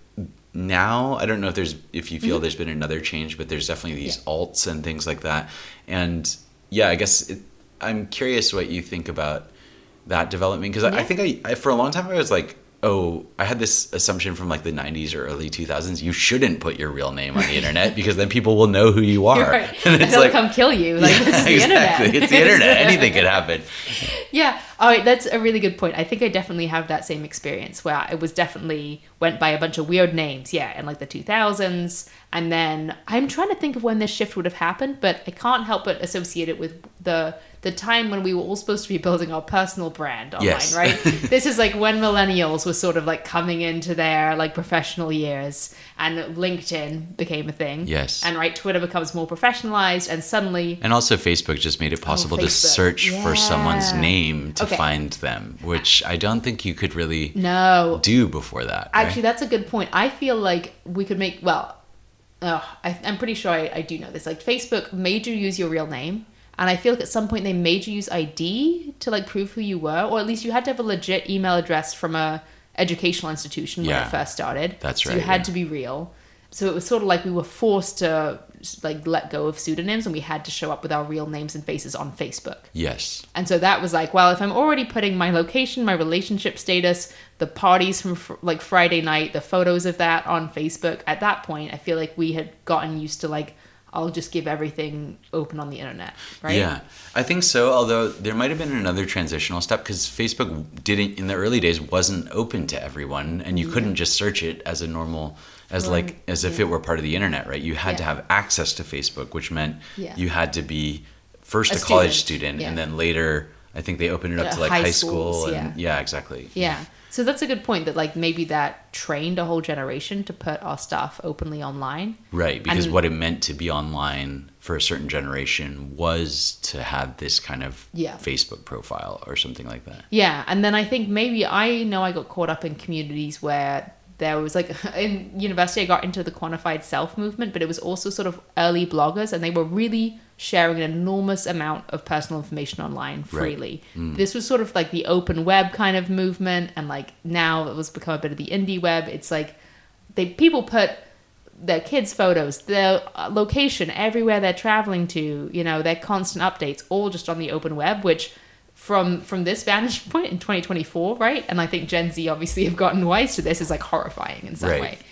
now, I don't know if there's, if you feel mm-hmm. there's been another change, but there's definitely these yeah. alts and things like that. And yeah, I guess it, I'm curious what you think about that development, because yeah. I, I think I, I, for a long time, I was like, oh, I had this assumption from like the nineties or early two thousands, you shouldn't put your real name on the internet because then people will know who you are. Right. And it's they'll like, come kill you. Like, yeah, this is the exactly. internet. It's the internet. Anything could happen. Yeah. All right. That's a really good point. I think I definitely have that same experience where I was definitely went by a bunch of weird names. Yeah. In like the two thousands. And then I'm trying to think of when this shift would have happened, but I can't help but associate it with the the time when we were all supposed to be building our personal brand online, yes. right? This is like when millennials were sort of like coming into their like professional years, and LinkedIn became a thing. Yes. And right, Twitter becomes more professionalized, and suddenly... And also Facebook just made it possible oh, to search yeah. for someone's name to okay. find them, which I don't think you could really no. do before that. Actually, right? that's a good point. I feel like we could make, well, oh, I, I'm pretty sure I, I do know this. Like, Facebook made you use your real name. And I feel like at some point they made you use I D to like prove who you were, or at least you had to have a legit email address from a educational institution when yeah, it first started. That's so right. you had yeah. to be real. So it was sort of like we were forced to like let go of pseudonyms, and we had to show up with our real names and faces on Facebook. Yes. And so that was like, well, if I'm already putting my location, my relationship status, the parties from fr- like Friday night, the photos of that on Facebook, at that point, I feel like we had gotten used to like, I'll just give everything open on the internet, right? Yeah, I think so. Although there might have been another transitional step, because Facebook didn't, in the early days, wasn't open to everyone, and you yeah. couldn't just search it as a normal, as right. like as if yeah. it were part of the internet, right? You had yeah. to have access to Facebook, which meant yeah. you had to be first a, a college student, yeah. and then later, I think they opened it up uh, to like high, high schools, school, and yeah, yeah exactly. Yeah. So that's a good point, that like maybe that trained a whole generation to put our stuff openly online. Right, because and, what it meant to be online for a certain generation was to have this kind of yeah. Facebook profile or something like that. Yeah, and then I think maybe I know I got caught up in communities where there was like, in university I got into the quantified self movement, but it was also sort of early bloggers, and they were really sharing an enormous amount of personal information online freely. Right. Mm. This was sort of like the open web kind of movement, and like now it was become a bit of the indie web. It's like they people put their kids' photos, their location, everywhere they're traveling to, you know, their constant updates, all just on the open web, which from from this vantage point in twenty twenty-four, right? And I think Gen Z obviously have gotten wise to this, is like horrifying in some right. way.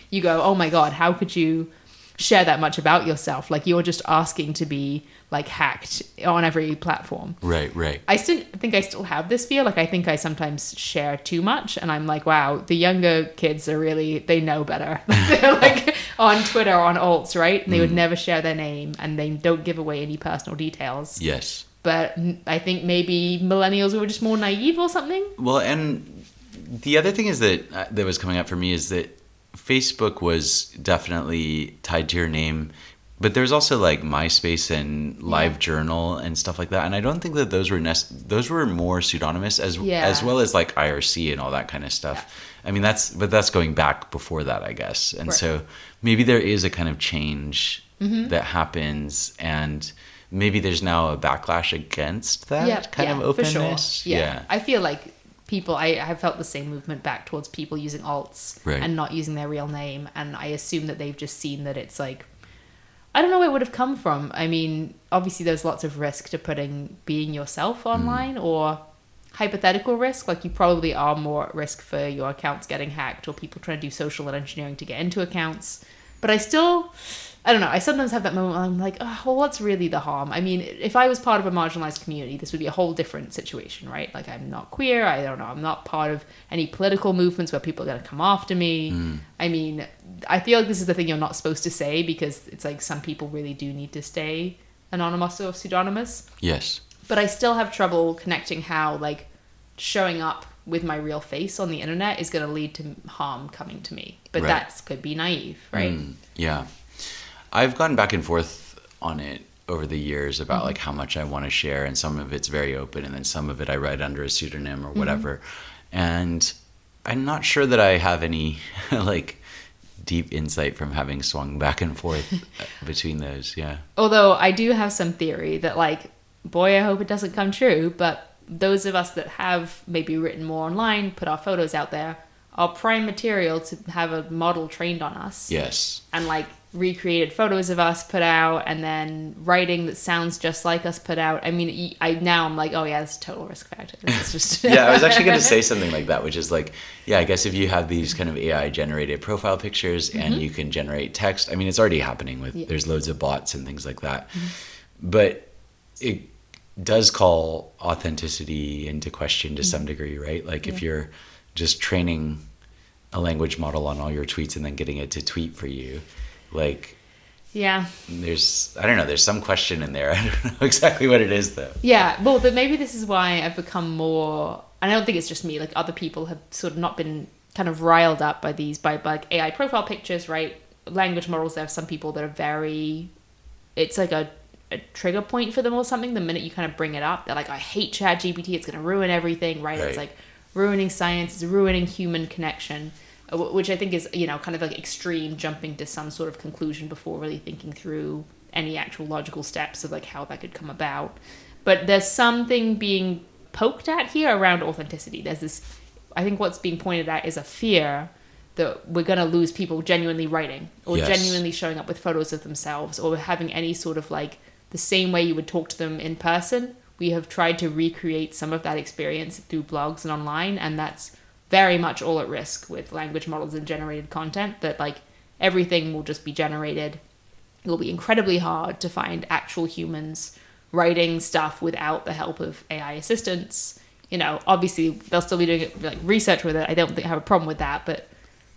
you go, oh my God, how could you share that much about yourself? Like, you're just asking to be like hacked on every platform. Right, right. I still think I still have this fear. Like, I think I sometimes share too much, and I'm like, wow, the younger kids are really, they know better. They're like on Twitter, on alts, right? And they mm. would never share their name, and they don't give away any personal details. Yes. But I think maybe millennials were just more naive or something. Well, and the other thing is that uh, that was coming up for me is that Facebook was definitely tied to your name, but there's also like MySpace and LiveJournal and stuff like that, and I don't think that those were nec- those were more pseudonymous as yeah. as well as like I R C and all that kind of stuff. Yeah. I mean, that's but that's going back before that, I guess, and right. so maybe there is a kind of change mm-hmm. that happens, and maybe there's now a backlash against that yeah, kind yeah, of openness. For sure. Yeah. yeah, I feel like people, I have felt the same movement back towards people using alts right. and not using their real name, and I assume that they've just seen that it's like, I don't know where it would have come from. I mean, obviously there's lots of risk to putting being yourself online mm. or hypothetical risk. Like, you probably are more at risk for your accounts getting hacked or people trying to do social engineering to get into accounts. But I still, I don't know, I sometimes have that moment where I'm like, oh, well, what's really the harm? I mean, if I was part of a marginalized community, this would be a whole different situation, right? Like, I'm not queer, I don't know, I'm not part of any political movements where people are going to come after me. Mm. I mean, I feel like this is the thing you're not supposed to say, because it's like some people really do need to stay anonymous or pseudonymous. Yes. But I still have trouble connecting how, like, showing up with my real face on the internet is going to lead to harm coming to me. But right. that could be naive, right? Mm, yeah. I've gone back and forth on it over the years about mm-hmm. like how much I want to share, and some of it's very open, and then some of it I write under a pseudonym or whatever. Mm-hmm. And I'm not sure that I have any like deep insight from having swung back and forth between those. Yeah. Although I do have some theory that, like, boy, I hope it doesn't come true, but those of us that have maybe written more online, put our photos out there, are prime material to have a model trained on us. Yes. And like recreated photos of us put out, and then writing that sounds just like us put out. I mean, I now I'm like, oh yeah, that's a total risk factor. It's just yeah, I was actually going to say something like that, which is like, yeah, I guess if you have these kind of A I generated profile pictures and mm-hmm. you can generate text, I mean, it's already happening with, yeah. there's loads of bots and things like that. Mm-hmm. But it does call authenticity into question to mm-hmm. some degree, right? Like yeah. if you're just training a language model on all your tweets and then getting it to tweet for you, like, yeah, there's, I don't know, there's some question in there. I don't know exactly what it is though. Yeah, well, but maybe this is why I've become more, and I don't think it's just me, like other people have sort of not been kind of riled up by these, by, by like A I profile pictures, right? Language models, there are some people that are very, it's like a, a trigger point for them or something. The minute you kind of bring it up, they're like, I hate ChatGPT, it's going to ruin everything, right? right? It's like ruining science, it's ruining human connection, which I think is, you know, kind of like extreme, jumping to some sort of conclusion before really thinking through any actual logical steps of like how that could come about. But there's something being poked at here around authenticity. There's this, I think what's being pointed at is a fear that we're going to lose people genuinely writing or yes. genuinely showing up with photos of themselves or having any sort of like the same way you would talk to them in person. We have tried to recreate some of that experience through blogs and online, and that's very much all at risk with language models and generated content, that like everything will just be generated. It will be incredibly hard to find actual humans writing stuff without the help of A I assistants. You know, obviously they'll still be doing like research with it. I don't think I have a problem with that, but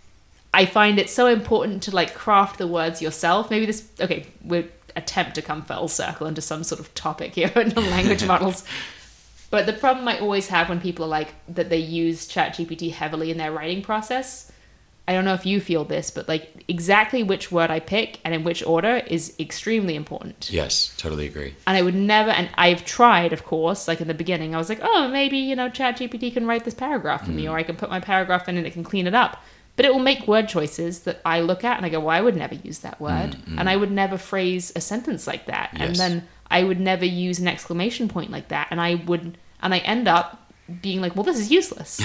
I find it so important to like craft the words yourself. Maybe this, okay, we'll attempt to come full circle into some sort of topic here in language models. But the problem I always have when people are like, that they use ChatGPT heavily in their writing process, I don't know if you feel this, but like exactly which word I pick and in which order is extremely important. Yes, totally agree. And I would never, and I've tried, of course, like in the beginning, I was like, oh, maybe, you know, ChatGPT can write this paragraph for mm. me, or I can put my paragraph in and it can clean it up. But it will make word choices that I look at and I go, well, I would never use that word. Mm, mm. And I would never phrase a sentence like that. Yes. And then I would never use an exclamation point like that. And I would, and I end up being like, well, this is useless.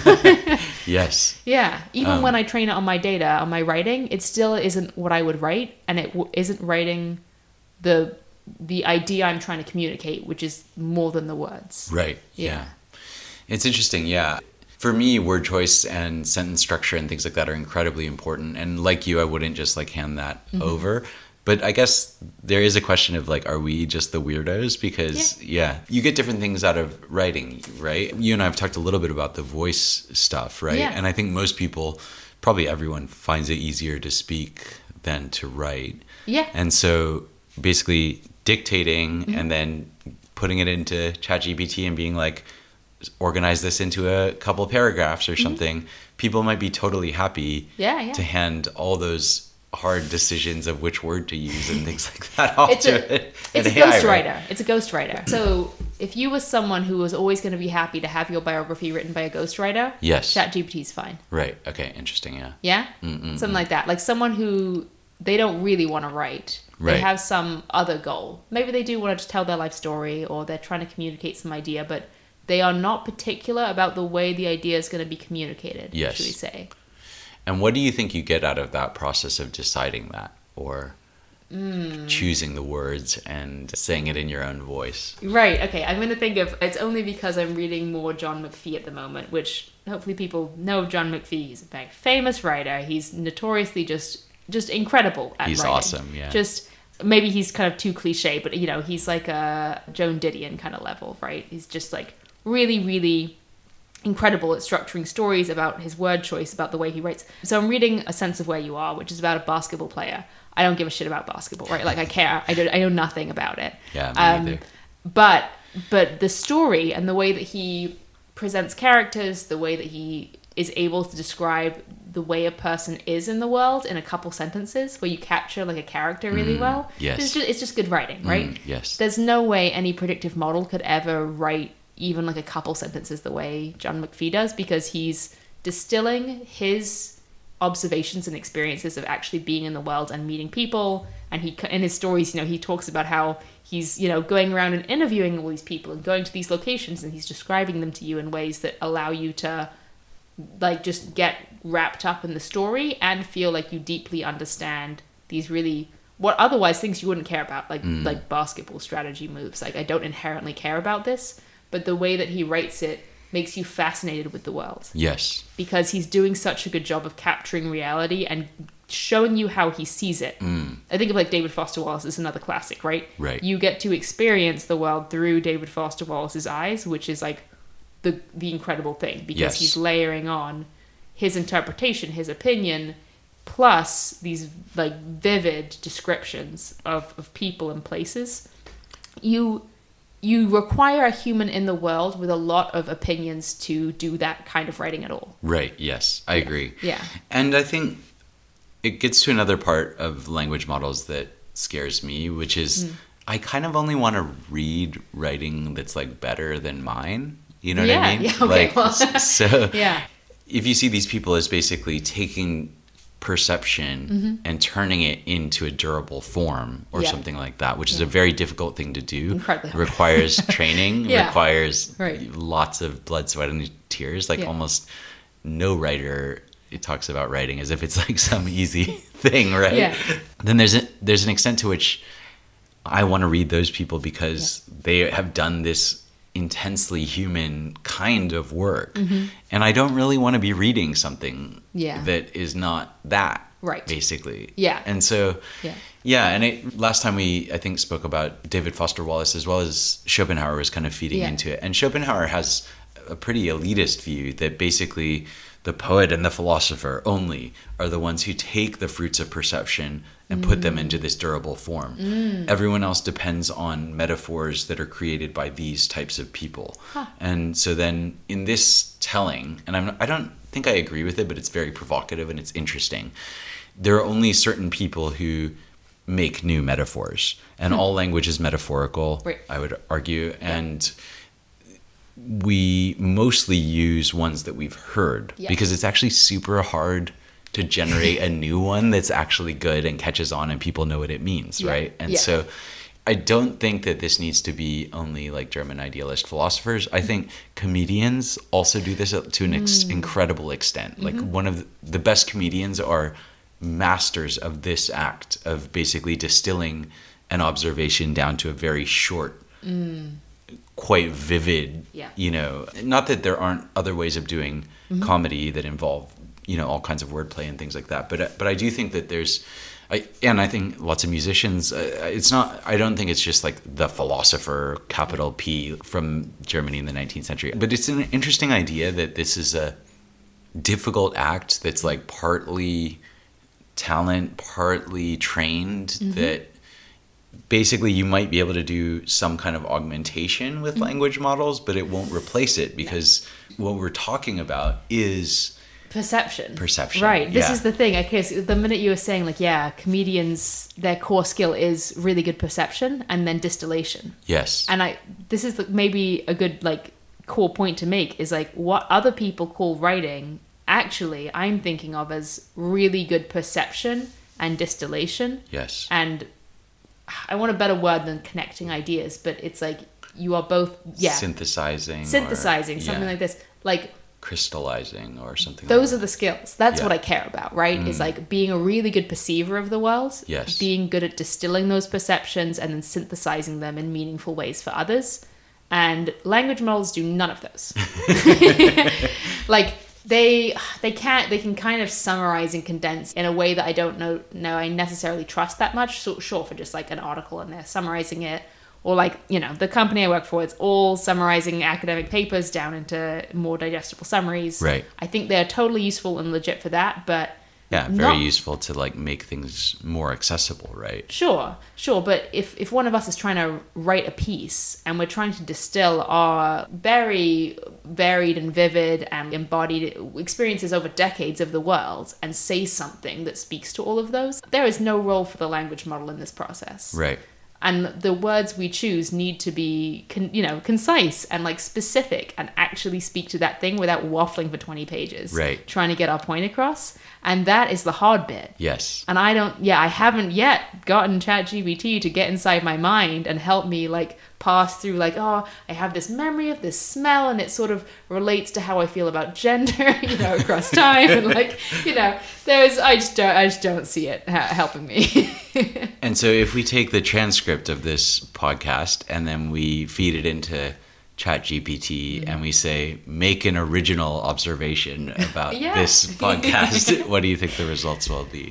Yes. Yeah. Even um, when I train it on my data, on my writing, it still isn't what I would write. And it w- isn't writing the the idea I'm trying to communicate, which is more than the words. Right. Yeah. yeah. It's interesting. Yeah. for me, word choice and sentence structure and things like that are incredibly important. And like you, I wouldn't just like hand that mm-hmm. over. But I guess there is a question of like, are we just the weirdos? Because yeah. yeah, you get different things out of writing, right? You and I have talked a little bit about the voice stuff, right? Yeah. And I think most people, probably everyone, finds it easier to speak than to write. Yeah. And so basically dictating mm-hmm. and then putting it into ChatGPT and being like, organize this into a couple paragraphs or something, mm-hmm. people might be totally happy yeah, yeah. to hand all those hard decisions of which word to use and things like that off it's to a, it. It's a ghostwriter. It's a ghostwriter. So if you were someone who was always going to be happy to have your biography written by a ghostwriter, yes, ChatGPT is fine. Right. Okay. Interesting. Yeah. Yeah? Mm-mm-mm. Something like that. Like someone who they don't really want to write. They right. have some other goal. Maybe they do want to tell their life story or they're trying to communicate some idea, but they are not particular about the way the idea is going to be communicated, yes. should we say. And what do you think you get out of that process of deciding that or mm. choosing the words and saying it in your own voice? Right. Okay. I'm going to think of, it's only because I'm reading more John McPhee at the moment, which hopefully people know of John McPhee. He's a very famous writer. He's notoriously just, just incredible at he's writing. He's awesome. Yeah. Just, maybe he's kind of too cliche, but you know, he's like a Joan Didion kind of level, right? He's just like really, really incredible at structuring stories about his word choice, about the way he writes. So I'm reading A Sense of Where You Are, which is about a basketball player. I don't give a shit about basketball, right? Like I care. I don't. I know nothing about it. Yeah, me um, either. But but the story and the way that he presents characters, the way that he is able to describe the way a person is in the world in a couple sentences, where you capture like a character really mm, well. Yes, it's just, it's just good writing, right? Mm, yes. There's no way any predictive model could ever write even like a couple sentences the way John McPhee does, because he's distilling his observations and experiences of actually being in the world and meeting people. And he, in his stories, you know, he talks about how he's, you know, going around and interviewing all these people and going to these locations, and he's describing them to you in ways that allow you to like just get wrapped up in the story and feel like you deeply understand these really, what otherwise things you wouldn't care about, like mm. like basketball strategy moves. Like I don't inherently care about this, but the way that he writes it makes you fascinated with the world. Yes. Because he's doing such a good job of capturing reality and showing you how he sees it. Mm. I think of like David Foster Wallace is another classic, right? Right. You get to experience the world through David Foster Wallace's eyes, which is like the the incredible thing, because yes. he's layering on his interpretation, his opinion, plus these like vivid descriptions of, of people and places. You you require a human in the world with a lot of opinions to do that kind of writing at all. Right, yes, I yeah. agree. Yeah. And I think it gets to another part of language models that scares me, which is mm. I kind of only want to read writing that's like better than mine. You know what yeah, I mean? Yeah, okay, like, well, so yeah. if you see these people as basically taking perception mm-hmm. and turning it into a durable form or yeah. something like that, which yeah. is a very difficult thing to do. Incredibly hard. Requires training, yeah. requires right. lots of blood, sweat, and tears. Like yeah. almost no writer it talks about writing as if it's like some easy thing, right? Yeah. Then there's a, there's an extent to which I want to read those people because yeah. they have done this intensely human kind of work, mm-hmm. and I don't really want to be reading something yeah. that is not that, right? Basically, yeah. And so, yeah, yeah. And it, last time we, I think, spoke about David Foster Wallace as well as Schopenhauer was kind of feeding yeah. into it, and Schopenhauer has a pretty elitist view that basically the poet and the philosopher only are the ones who take the fruits of perception and mm. put them into this durable form. Mm. Everyone else depends on metaphors that are created by these types of people. Huh. And so then in this telling, and I'm, I don't think I agree with it, but it's very provocative and it's interesting. There are only certain people who make new metaphors, and hmm. all language is metaphorical, right. I would argue. And we mostly use ones that we've heard yeah. because it's actually super hard to generate a new one that's actually good and catches on and people know what it means, yeah. right? And yeah. so I don't think that this needs to be only like German idealist philosophers. I think comedians also do this to an ex- mm. incredible extent. Like mm-hmm. one of the best comedians are masters of this act of basically distilling an observation down to a very short mm. quite vivid, Yeah. you know, not that there aren't other ways of doing mm-hmm. comedy that involve, you know, all kinds of wordplay and things like that. But, but I do think that there's, I, and I think lots of musicians, uh, it's not, I don't think it's just like the philosopher, capital P, from Germany in the nineteenth century. But it's an interesting idea that this is a difficult act that's like partly talent, partly trained, mm-hmm. that basically you might be able to do some kind of augmentation with mm-hmm. language models, but it won't replace it, because no. what we're talking about is perception. Perception. Right. This yeah. is the thing. Okay, so the minute you were saying like, yeah, comedians, their core skill is really good perception and then distillation. Yes. And I, this is maybe a good like core point to make, is like what other people call writing, actually I'm thinking of as really good perception and distillation. Yes. And I want a better word than connecting ideas, but it's like you are both, yeah. Synthesizing. Synthesizing, or, something yeah. like this. Like, crystallizing or something those like are the skills. That's yeah. what I care about, right? Mm. Is like being a really good perceiver of the world. Yes. Being good at distilling those perceptions and then synthesizing them in meaningful ways for others. And language models do none of those. Like they they can't they can kind of summarize and condense in a way that I don't know know I necessarily trust that much. So sure, for just like an article and they're summarizing it. Or like, you know, the company I work for, it's all summarizing academic papers down into more digestible summaries. Right. I think they're totally useful and legit for that, but... Yeah, very not... useful to, like, make things more accessible, right? Sure, sure. But if, if one of us is trying to write a piece and we're trying to distill our very varied and vivid and embodied experiences over decades of the world and say something that speaks to all of those, there is no role for the language model in this process. Right. And the words we choose need to be, con- you know, concise and like specific and actually speak to that thing without waffling for twenty pages. Right. Trying to get our point across. And that is the hard bit. Yes. And I don't, yeah, I haven't yet gotten ChatGPT to get inside my mind and help me like pass through like, oh, I have this memory of this smell and it sort of relates to how I feel about gender, you know, across time. And like, you know, there's, I just don't, I just don't see it ha- helping me. And so if we take the transcript of this podcast and then we feed it into ChatGPT mm-hmm. and we say, make an original observation about yeah. this podcast, what do you think the results will be?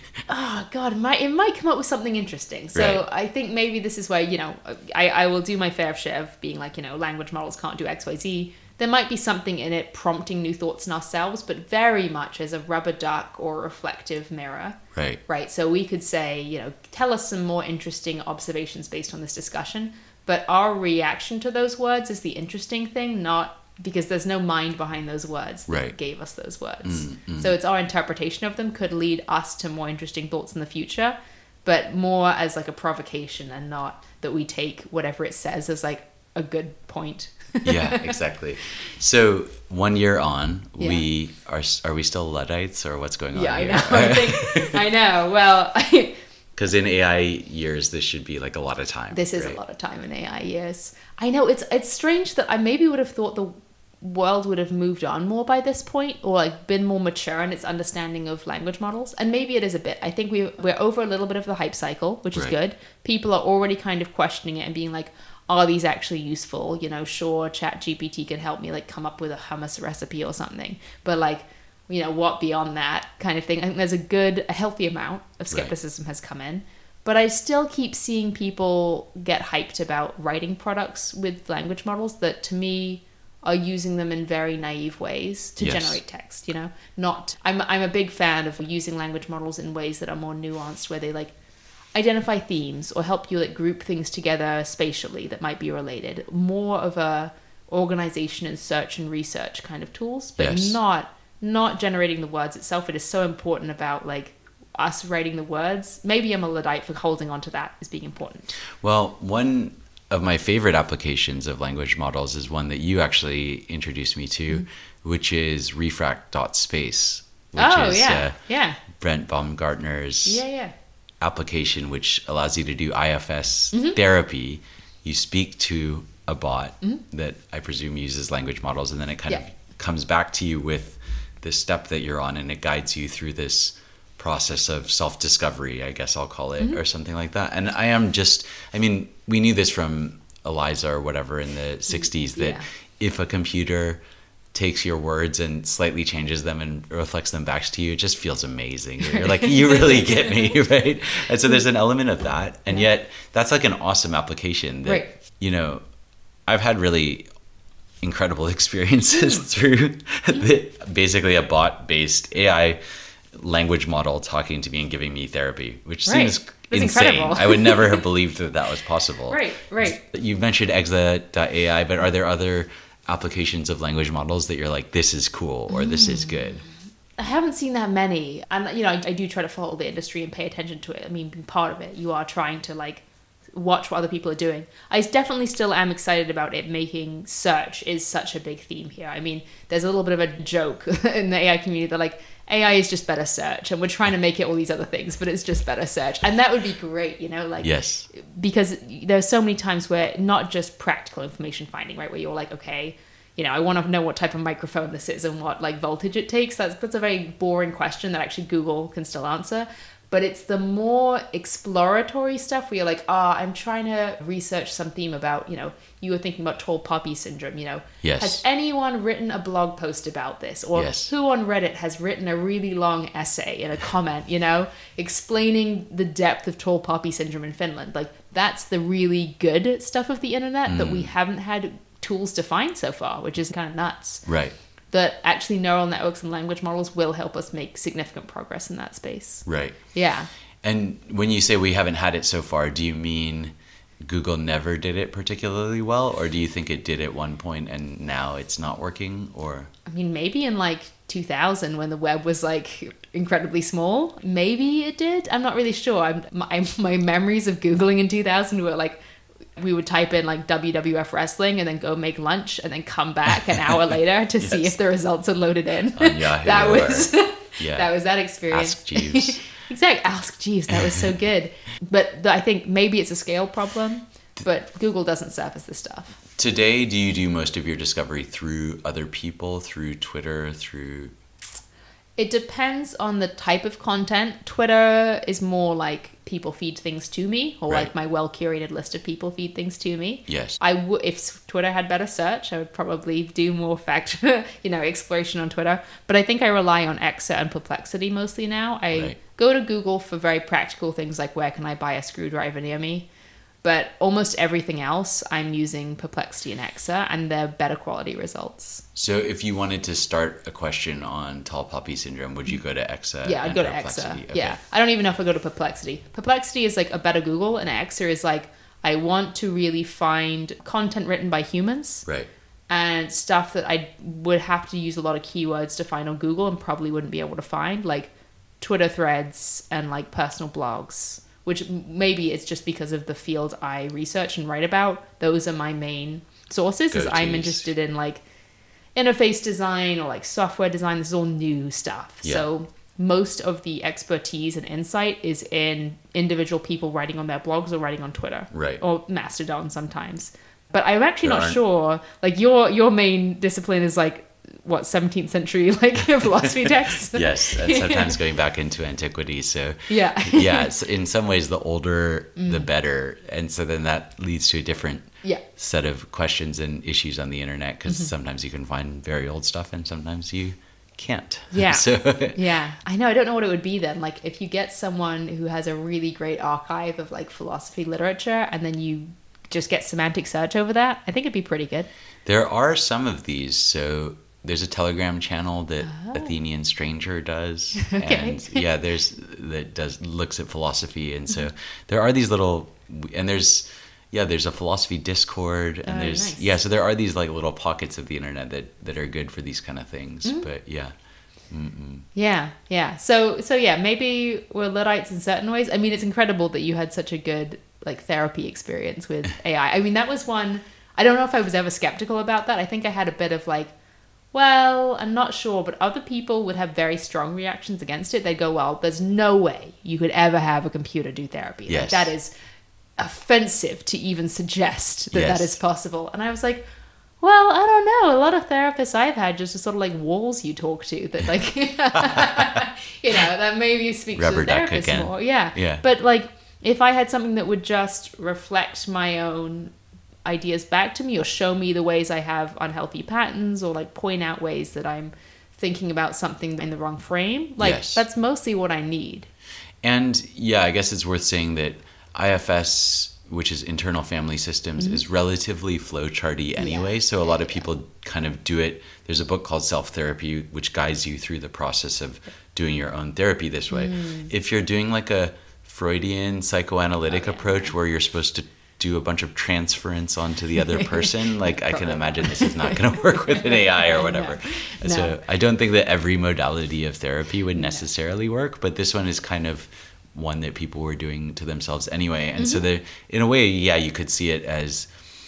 Oh God, it might, it might come up with something interesting. So right. I think maybe this is where, you know, I, I will do my fair share of being like, you know, language models can't do X, Y, Z. There might be something in it prompting new thoughts in ourselves, but very much as a rubber duck or reflective mirror. Right. Right. So we could say, you know, tell us some more interesting observations based on this discussion. But our reaction to those words is the interesting thing, not because there's no mind behind those words that right. gave us those words. Mm, mm. So it's our interpretation of them could lead us to more interesting thoughts in the future, but more as like a provocation and not that we take whatever it says as like a good point. Yeah, exactly. So one year on, yeah. we are are we still Luddites or what's going on yeah, here? I know. I, think, I know. Well, because in A I years, this should be like a lot of time. This is right? a lot of time in A I years. I know it's it's strange that I maybe would have thought the world would have moved on more by this point, or like been more mature in its understanding of language models. And maybe it is a bit. I think we we're over a little bit of the hype cycle, which is right. good. People are already kind of questioning it and being like, are these actually useful? You know, sure, ChatGPT can help me like come up with a hummus recipe or something, but like, you know, what beyond that kind of thing? I think there's a good, a healthy amount of skepticism right. has come in, but I still keep seeing people get hyped about writing products with language models that to me are using them in very naive ways to yes. generate text, you know, not, I'm, I'm a big fan of using language models in ways that are more nuanced, where they like identify themes or help you like group things together spatially that might be related. More of a organization and search and research kind of tools, but yes. not not generating the words itself. It is so important about like us writing the words. Maybe I'm a Luddite for holding on to that as being important. Well, one of my favorite applications of language models is one that you actually introduced me to, mm-hmm. which is refract.space, which oh, is yeah. Uh, yeah. Brent Baumgartner's yeah, yeah. application, which allows you to do I F S mm-hmm. therapy. You speak to a bot mm-hmm. that I presume uses language models, and then it kind yeah. of comes back to you with the step that you're on, and it guides you through this process of self-discovery, I guess I'll call it, mm-hmm. or something like that. And I am just, I mean, we knew this from Eliza or whatever in the sixties, that Yeah. if a computer takes your words and slightly changes them and reflects them back to you, it just feels amazing. You're like, you really get me, right? And so there's an element of that. And Yeah. yet that's like an awesome application that, Right. you know, I've had really incredible experiences through the, basically a bot-based A I language model talking to me and giving me therapy, which Right. seems That's insane. incredible. I would never have believed that that was possible. Right, right. You mentioned exa dot A I, but are there other applications of language models that you're like, this is cool or this is good? I haven't seen that many. And, you know, I, I do try to follow the industry and pay attention to it. I mean, being part of it, you are trying to, like, watch what other people are doing. I definitely still am excited about it making search is such a big theme here. I mean, there's a little bit of a joke in the A I community that, like, A I is just better search, and we're trying to make it all these other things, but it's just better search. And that would be great, you know, like, Yes. because there's so many times where not just practical information finding, right, where you're like, okay, you know, I want to know what type of microphone this is and what like voltage it takes. That's that's a very boring question that actually Google can still answer. But it's the more exploratory stuff where you're like, ah, oh, I'm trying to research some theme about, you know, you were thinking about tall poppy syndrome, you know. Yes. Has anyone written a blog post about this? Or Yes. who on Reddit has written a really long essay in a comment, you know, explaining the depth of tall poppy syndrome in Finland? Like, that's the really good stuff of the internet that we haven't had tools to find so far, which is kind of nuts. Right. That actually neural networks and language models will help us make significant progress in that space. Right. Yeah. And when you say we haven't had it so far, do you mean Google never did it particularly well? Or do you think it did at one point and now it's not working? Or I mean, maybe in like two thousand when the web was like incredibly small, maybe it did. I'm not really sure. I'm, my, my memories of Googling in two thousand were like, we would type in like W W F wrestling and then go make lunch and then come back an hour later to see Yes. if the results had loaded in. On Yahoo that or- was yeah. that was that experience. Ask Jeeves. Exactly. Ask Jeeves. That was so good. But th- I think maybe it's a scale problem, but Google doesn't surface this stuff. Today, do you do most of your discovery through other people, through Twitter, through... It depends on the type of content. Twitter is more like people feed things to me, or Right. like my well-curated list of people feed things to me. Yes. I would, if Twitter had better search, I would probably do more fact, you know, exploration on Twitter. But I think I rely on Exa and Perplexity mostly now. I Right. go to Google for very practical things like where can I buy a screwdriver near me. But almost everything else, I'm using Perplexity and Exa, and they're better quality results. So if you wanted to start a question on tall poppy syndrome, would you go to Exa? Yeah, I'd and go to Perplexity? Exa. Okay. Yeah. I don't even know if I go to Perplexity. Perplexity is like a better Google, and Exa is like, I want to really find content written by humans Right. and stuff that I would have to use a lot of keywords to find on Google and probably wouldn't be able to find, like Twitter threads and like personal blogs, which maybe it's just because of the field I research and write about. Those are my main sources, as I'm Go-tos. interested in like interface design or like software design. This is all new stuff. Yeah. So most of the expertise and insight is in individual people writing on their blogs or writing on Twitter. Right. Or Mastodon sometimes. But I'm actually There not aren't- sure. Like your your main discipline is like what seventeenth century like philosophy texts. Yes, and sometimes going back into antiquity. So Yeah. yeah, it's, in some ways, the older, the better. And so then that leads to a different Yeah. set of questions and issues on the internet, because sometimes you can find very old stuff and sometimes you can't. Yeah. So Yeah, I know. I don't know what it would be then. Like if you get someone who has a really great archive of like philosophy literature and then you just get semantic search over that, I think it'd be pretty good. there are some of these. So there's a Telegram channel that Oh. Athenian Stranger does. Okay. And yeah, there's that does looks at philosophy. And so there are these little, and there's, yeah, there's a philosophy Discord, and Oh, there's, nice. yeah, so there are these like little pockets of the internet that, that are good for these kind of things. Mm-hmm. But yeah. Mm-mm. Yeah, yeah. So so yeah, maybe we're Luddites in certain ways. I mean, it's incredible that you had such a good like therapy experience with A I. I mean, that was one. I don't know if I was ever skeptical about that. I think I had a bit of like, well, I'm not sure, but other people would have very strong reactions against it. They'd go, well, there's no way you could ever have a computer do therapy. Like, Yes. that is offensive to even suggest that Yes. that is possible. And I was like, well, I don't know. A lot of therapists I've had just are sort of like walls you talk to that, like, you know, that maybe speaks Rubber to the duck therapist again. more. Yeah. Yeah. But like, if I had something that would just reflect my own ideas back to me or show me the ways I have unhealthy patterns or like point out ways that I'm thinking about something in the wrong frame. Like Yes. that's mostly what I need. And yeah, I guess it's worth saying that I F S, which is internal family systems, mm-hmm. is relatively flowcharty anyway. Yeah. So a lot of people yeah. kind of do it. There's a book called Self Therapy, which guides you through the process of doing your own therapy this way. Mm. If you're doing like a Freudian psychoanalytic oh, yeah, approach yeah. where you're supposed to do a bunch of transference onto the other person, like I can imagine this is not going to work with an A I or whatever. No. So no. I don't think that every modality of therapy would necessarily no. work, but this one is kind of one that people were doing to themselves anyway. And mm-hmm. so there, in a way, yeah, you could see it as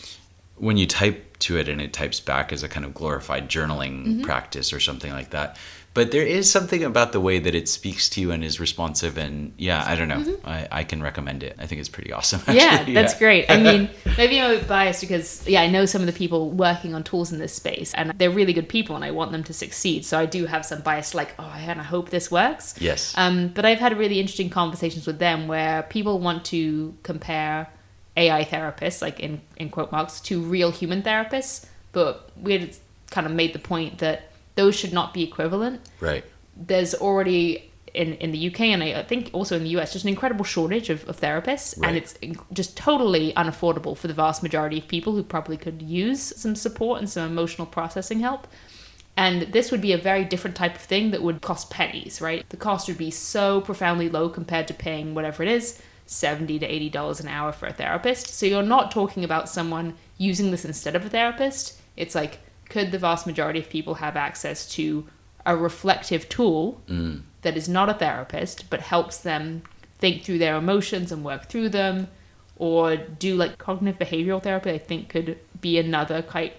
when you type to it and it types back as a kind of glorified journaling mm-hmm. practice or something like that. But there is something about the way that it speaks to you and is responsive. And yeah, I don't know. Mm-hmm. I, I can recommend it. I think it's pretty awesome. Actually. Yeah, that's yeah. great. I mean, maybe I'm a bit biased because, yeah, I know some of the people working on tools in this space and they're really good people and I want them to succeed. So I do have some bias like, oh, and I hope this works. Yes. Um, but I've had really interesting conversations with them where people want to compare A I therapists, like in, in quote marks, to real human therapists. But we had kind of made the point that those should not be equivalent. Right. There's already in, in the U K and I think also in the U S just an incredible shortage of, of therapists right. and it's just totally unaffordable for the vast majority of people who probably could use some support and some emotional processing help. And this would be a very different type of thing that would cost pennies, right? The cost would be so profoundly low compared to paying whatever it is, seventy to eighty dollars an hour for a therapist. So you're not talking about someone using this instead of a therapist. It's like, could the vast majority of people have access to a reflective tool mm. that is not a therapist, but helps them think through their emotions and work through them, or do like cognitive behavioral therapy? I think could be another quite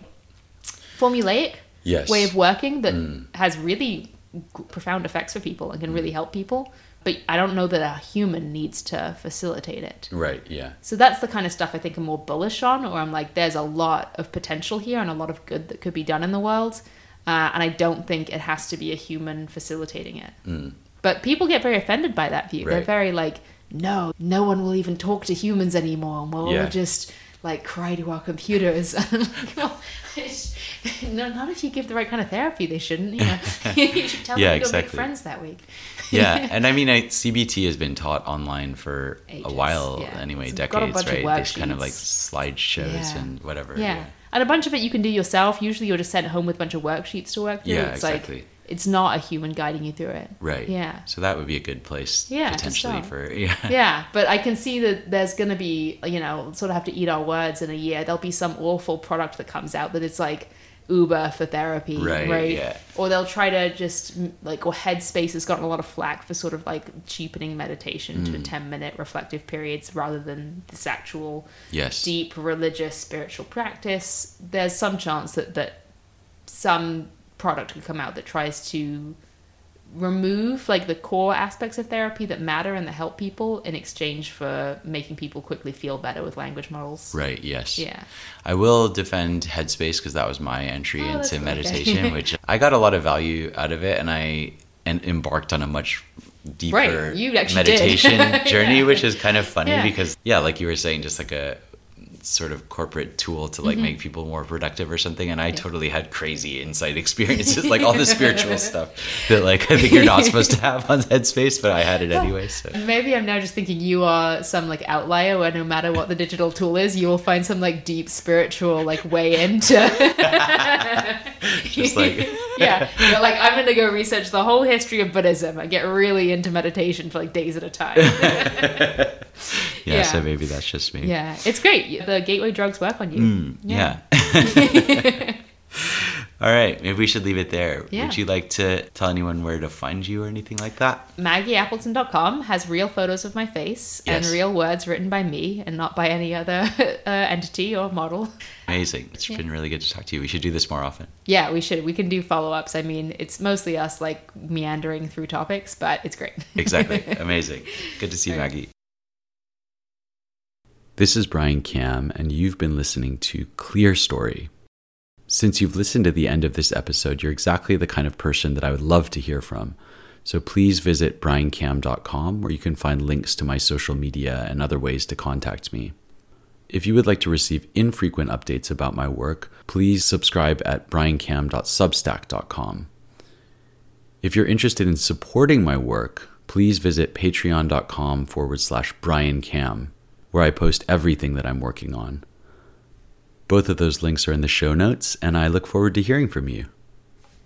formulaic yes. way of working that mm. has really profound effects for people and can mm. really help people. But I don't know that a human needs to facilitate it. Right, yeah. So that's the kind of stuff I think I'm more bullish on, or I'm like, there's a lot of potential here and a lot of good that could be done in the world. Uh, and I don't think it has to be a human facilitating it. Mm. But people get very offended by that view. Right. They're very like, no, no one will even talk to humans anymore. And we'll yeah. all just like cry to our computers. And I'm like, well, it's, no, not if you give the right kind of therapy. They shouldn't. You know, you should tell yeah, them to exactly. go make friends that week. Yeah, and I mean, I, C B T has been taught online for Ages, a while yeah. anyway, It's decades, right? Of These kind of like slideshows yeah. and whatever. Yeah. yeah, and a bunch of it you can do yourself. Usually you're just sent home with a bunch of worksheets to work through. Yeah, it's exactly. Like, it's not a human guiding you through it. Right. Yeah. So that would be a good place yeah, potentially for, yeah. Yeah, but I can see that there's going to be, you know, sort of have to eat our words in a year. There'll be some awful product that comes out that it's like Uber for therapy, right? right? Yeah. Or they'll try to just like, or Headspace has gotten a lot of flack for sort of like cheapening meditation mm. to ten minute reflective periods rather than this actual yes. deep religious spiritual practice. There's some chance that, that some product could come out that tries to remove like the core aspects of therapy that matter and that help people in exchange for making people quickly feel better with language models. Right, yes. Yeah. I will defend Headspace because that was my entry oh, into cool. meditation, which I got a lot of value out of it, and I and embarked on a much deeper right. you meditation journey, yeah. which is kind of funny yeah. because, yeah, like you were saying, just like a sort of corporate tool to like mm-hmm. make people more productive or something, and I yeah. totally had crazy insight experiences, like all the spiritual stuff that like I think you're not supposed to have on Headspace, but I had it anyway. So maybe I'm now just thinking you are some like outlier where no matter what the digital tool is, you will find some like deep spiritual like way into just like yeah you're like, I'm gonna go research the whole history of Buddhism. I get really into meditation for like days at a time. yeah, yeah so maybe that's just me. Yeah, it's great. The gateway drugs work on you. Mm, yeah. yeah. All right, maybe we should leave it there. Yeah. Would you like to tell anyone where to find you or anything like that? Maggie Appleton dot com has real photos of my face yes. and real words written by me and not by any other uh, entity or model. Amazing. It's yeah. been really good to talk to you. We should do this more often. Yeah, we should. We can do follow-ups. I mean, it's mostly us like meandering through topics, but it's great. Exactly. Amazing. Good to see you, Maggie. This is Brian Cam, and you've been listening to Clear Story. Since you've listened to the end of this episode, you're exactly the kind of person that I would love to hear from. So please visit brian cam dot com, where you can find links to my social media and other ways to contact me. If you would like to receive infrequent updates about my work, please subscribe at brian cam dot substack dot com. If you're interested in supporting my work, please visit patreon.com forward slash Brian Cam, where I post everything that I'm working on. Both of those links are in the show notes, and I look forward to hearing from you.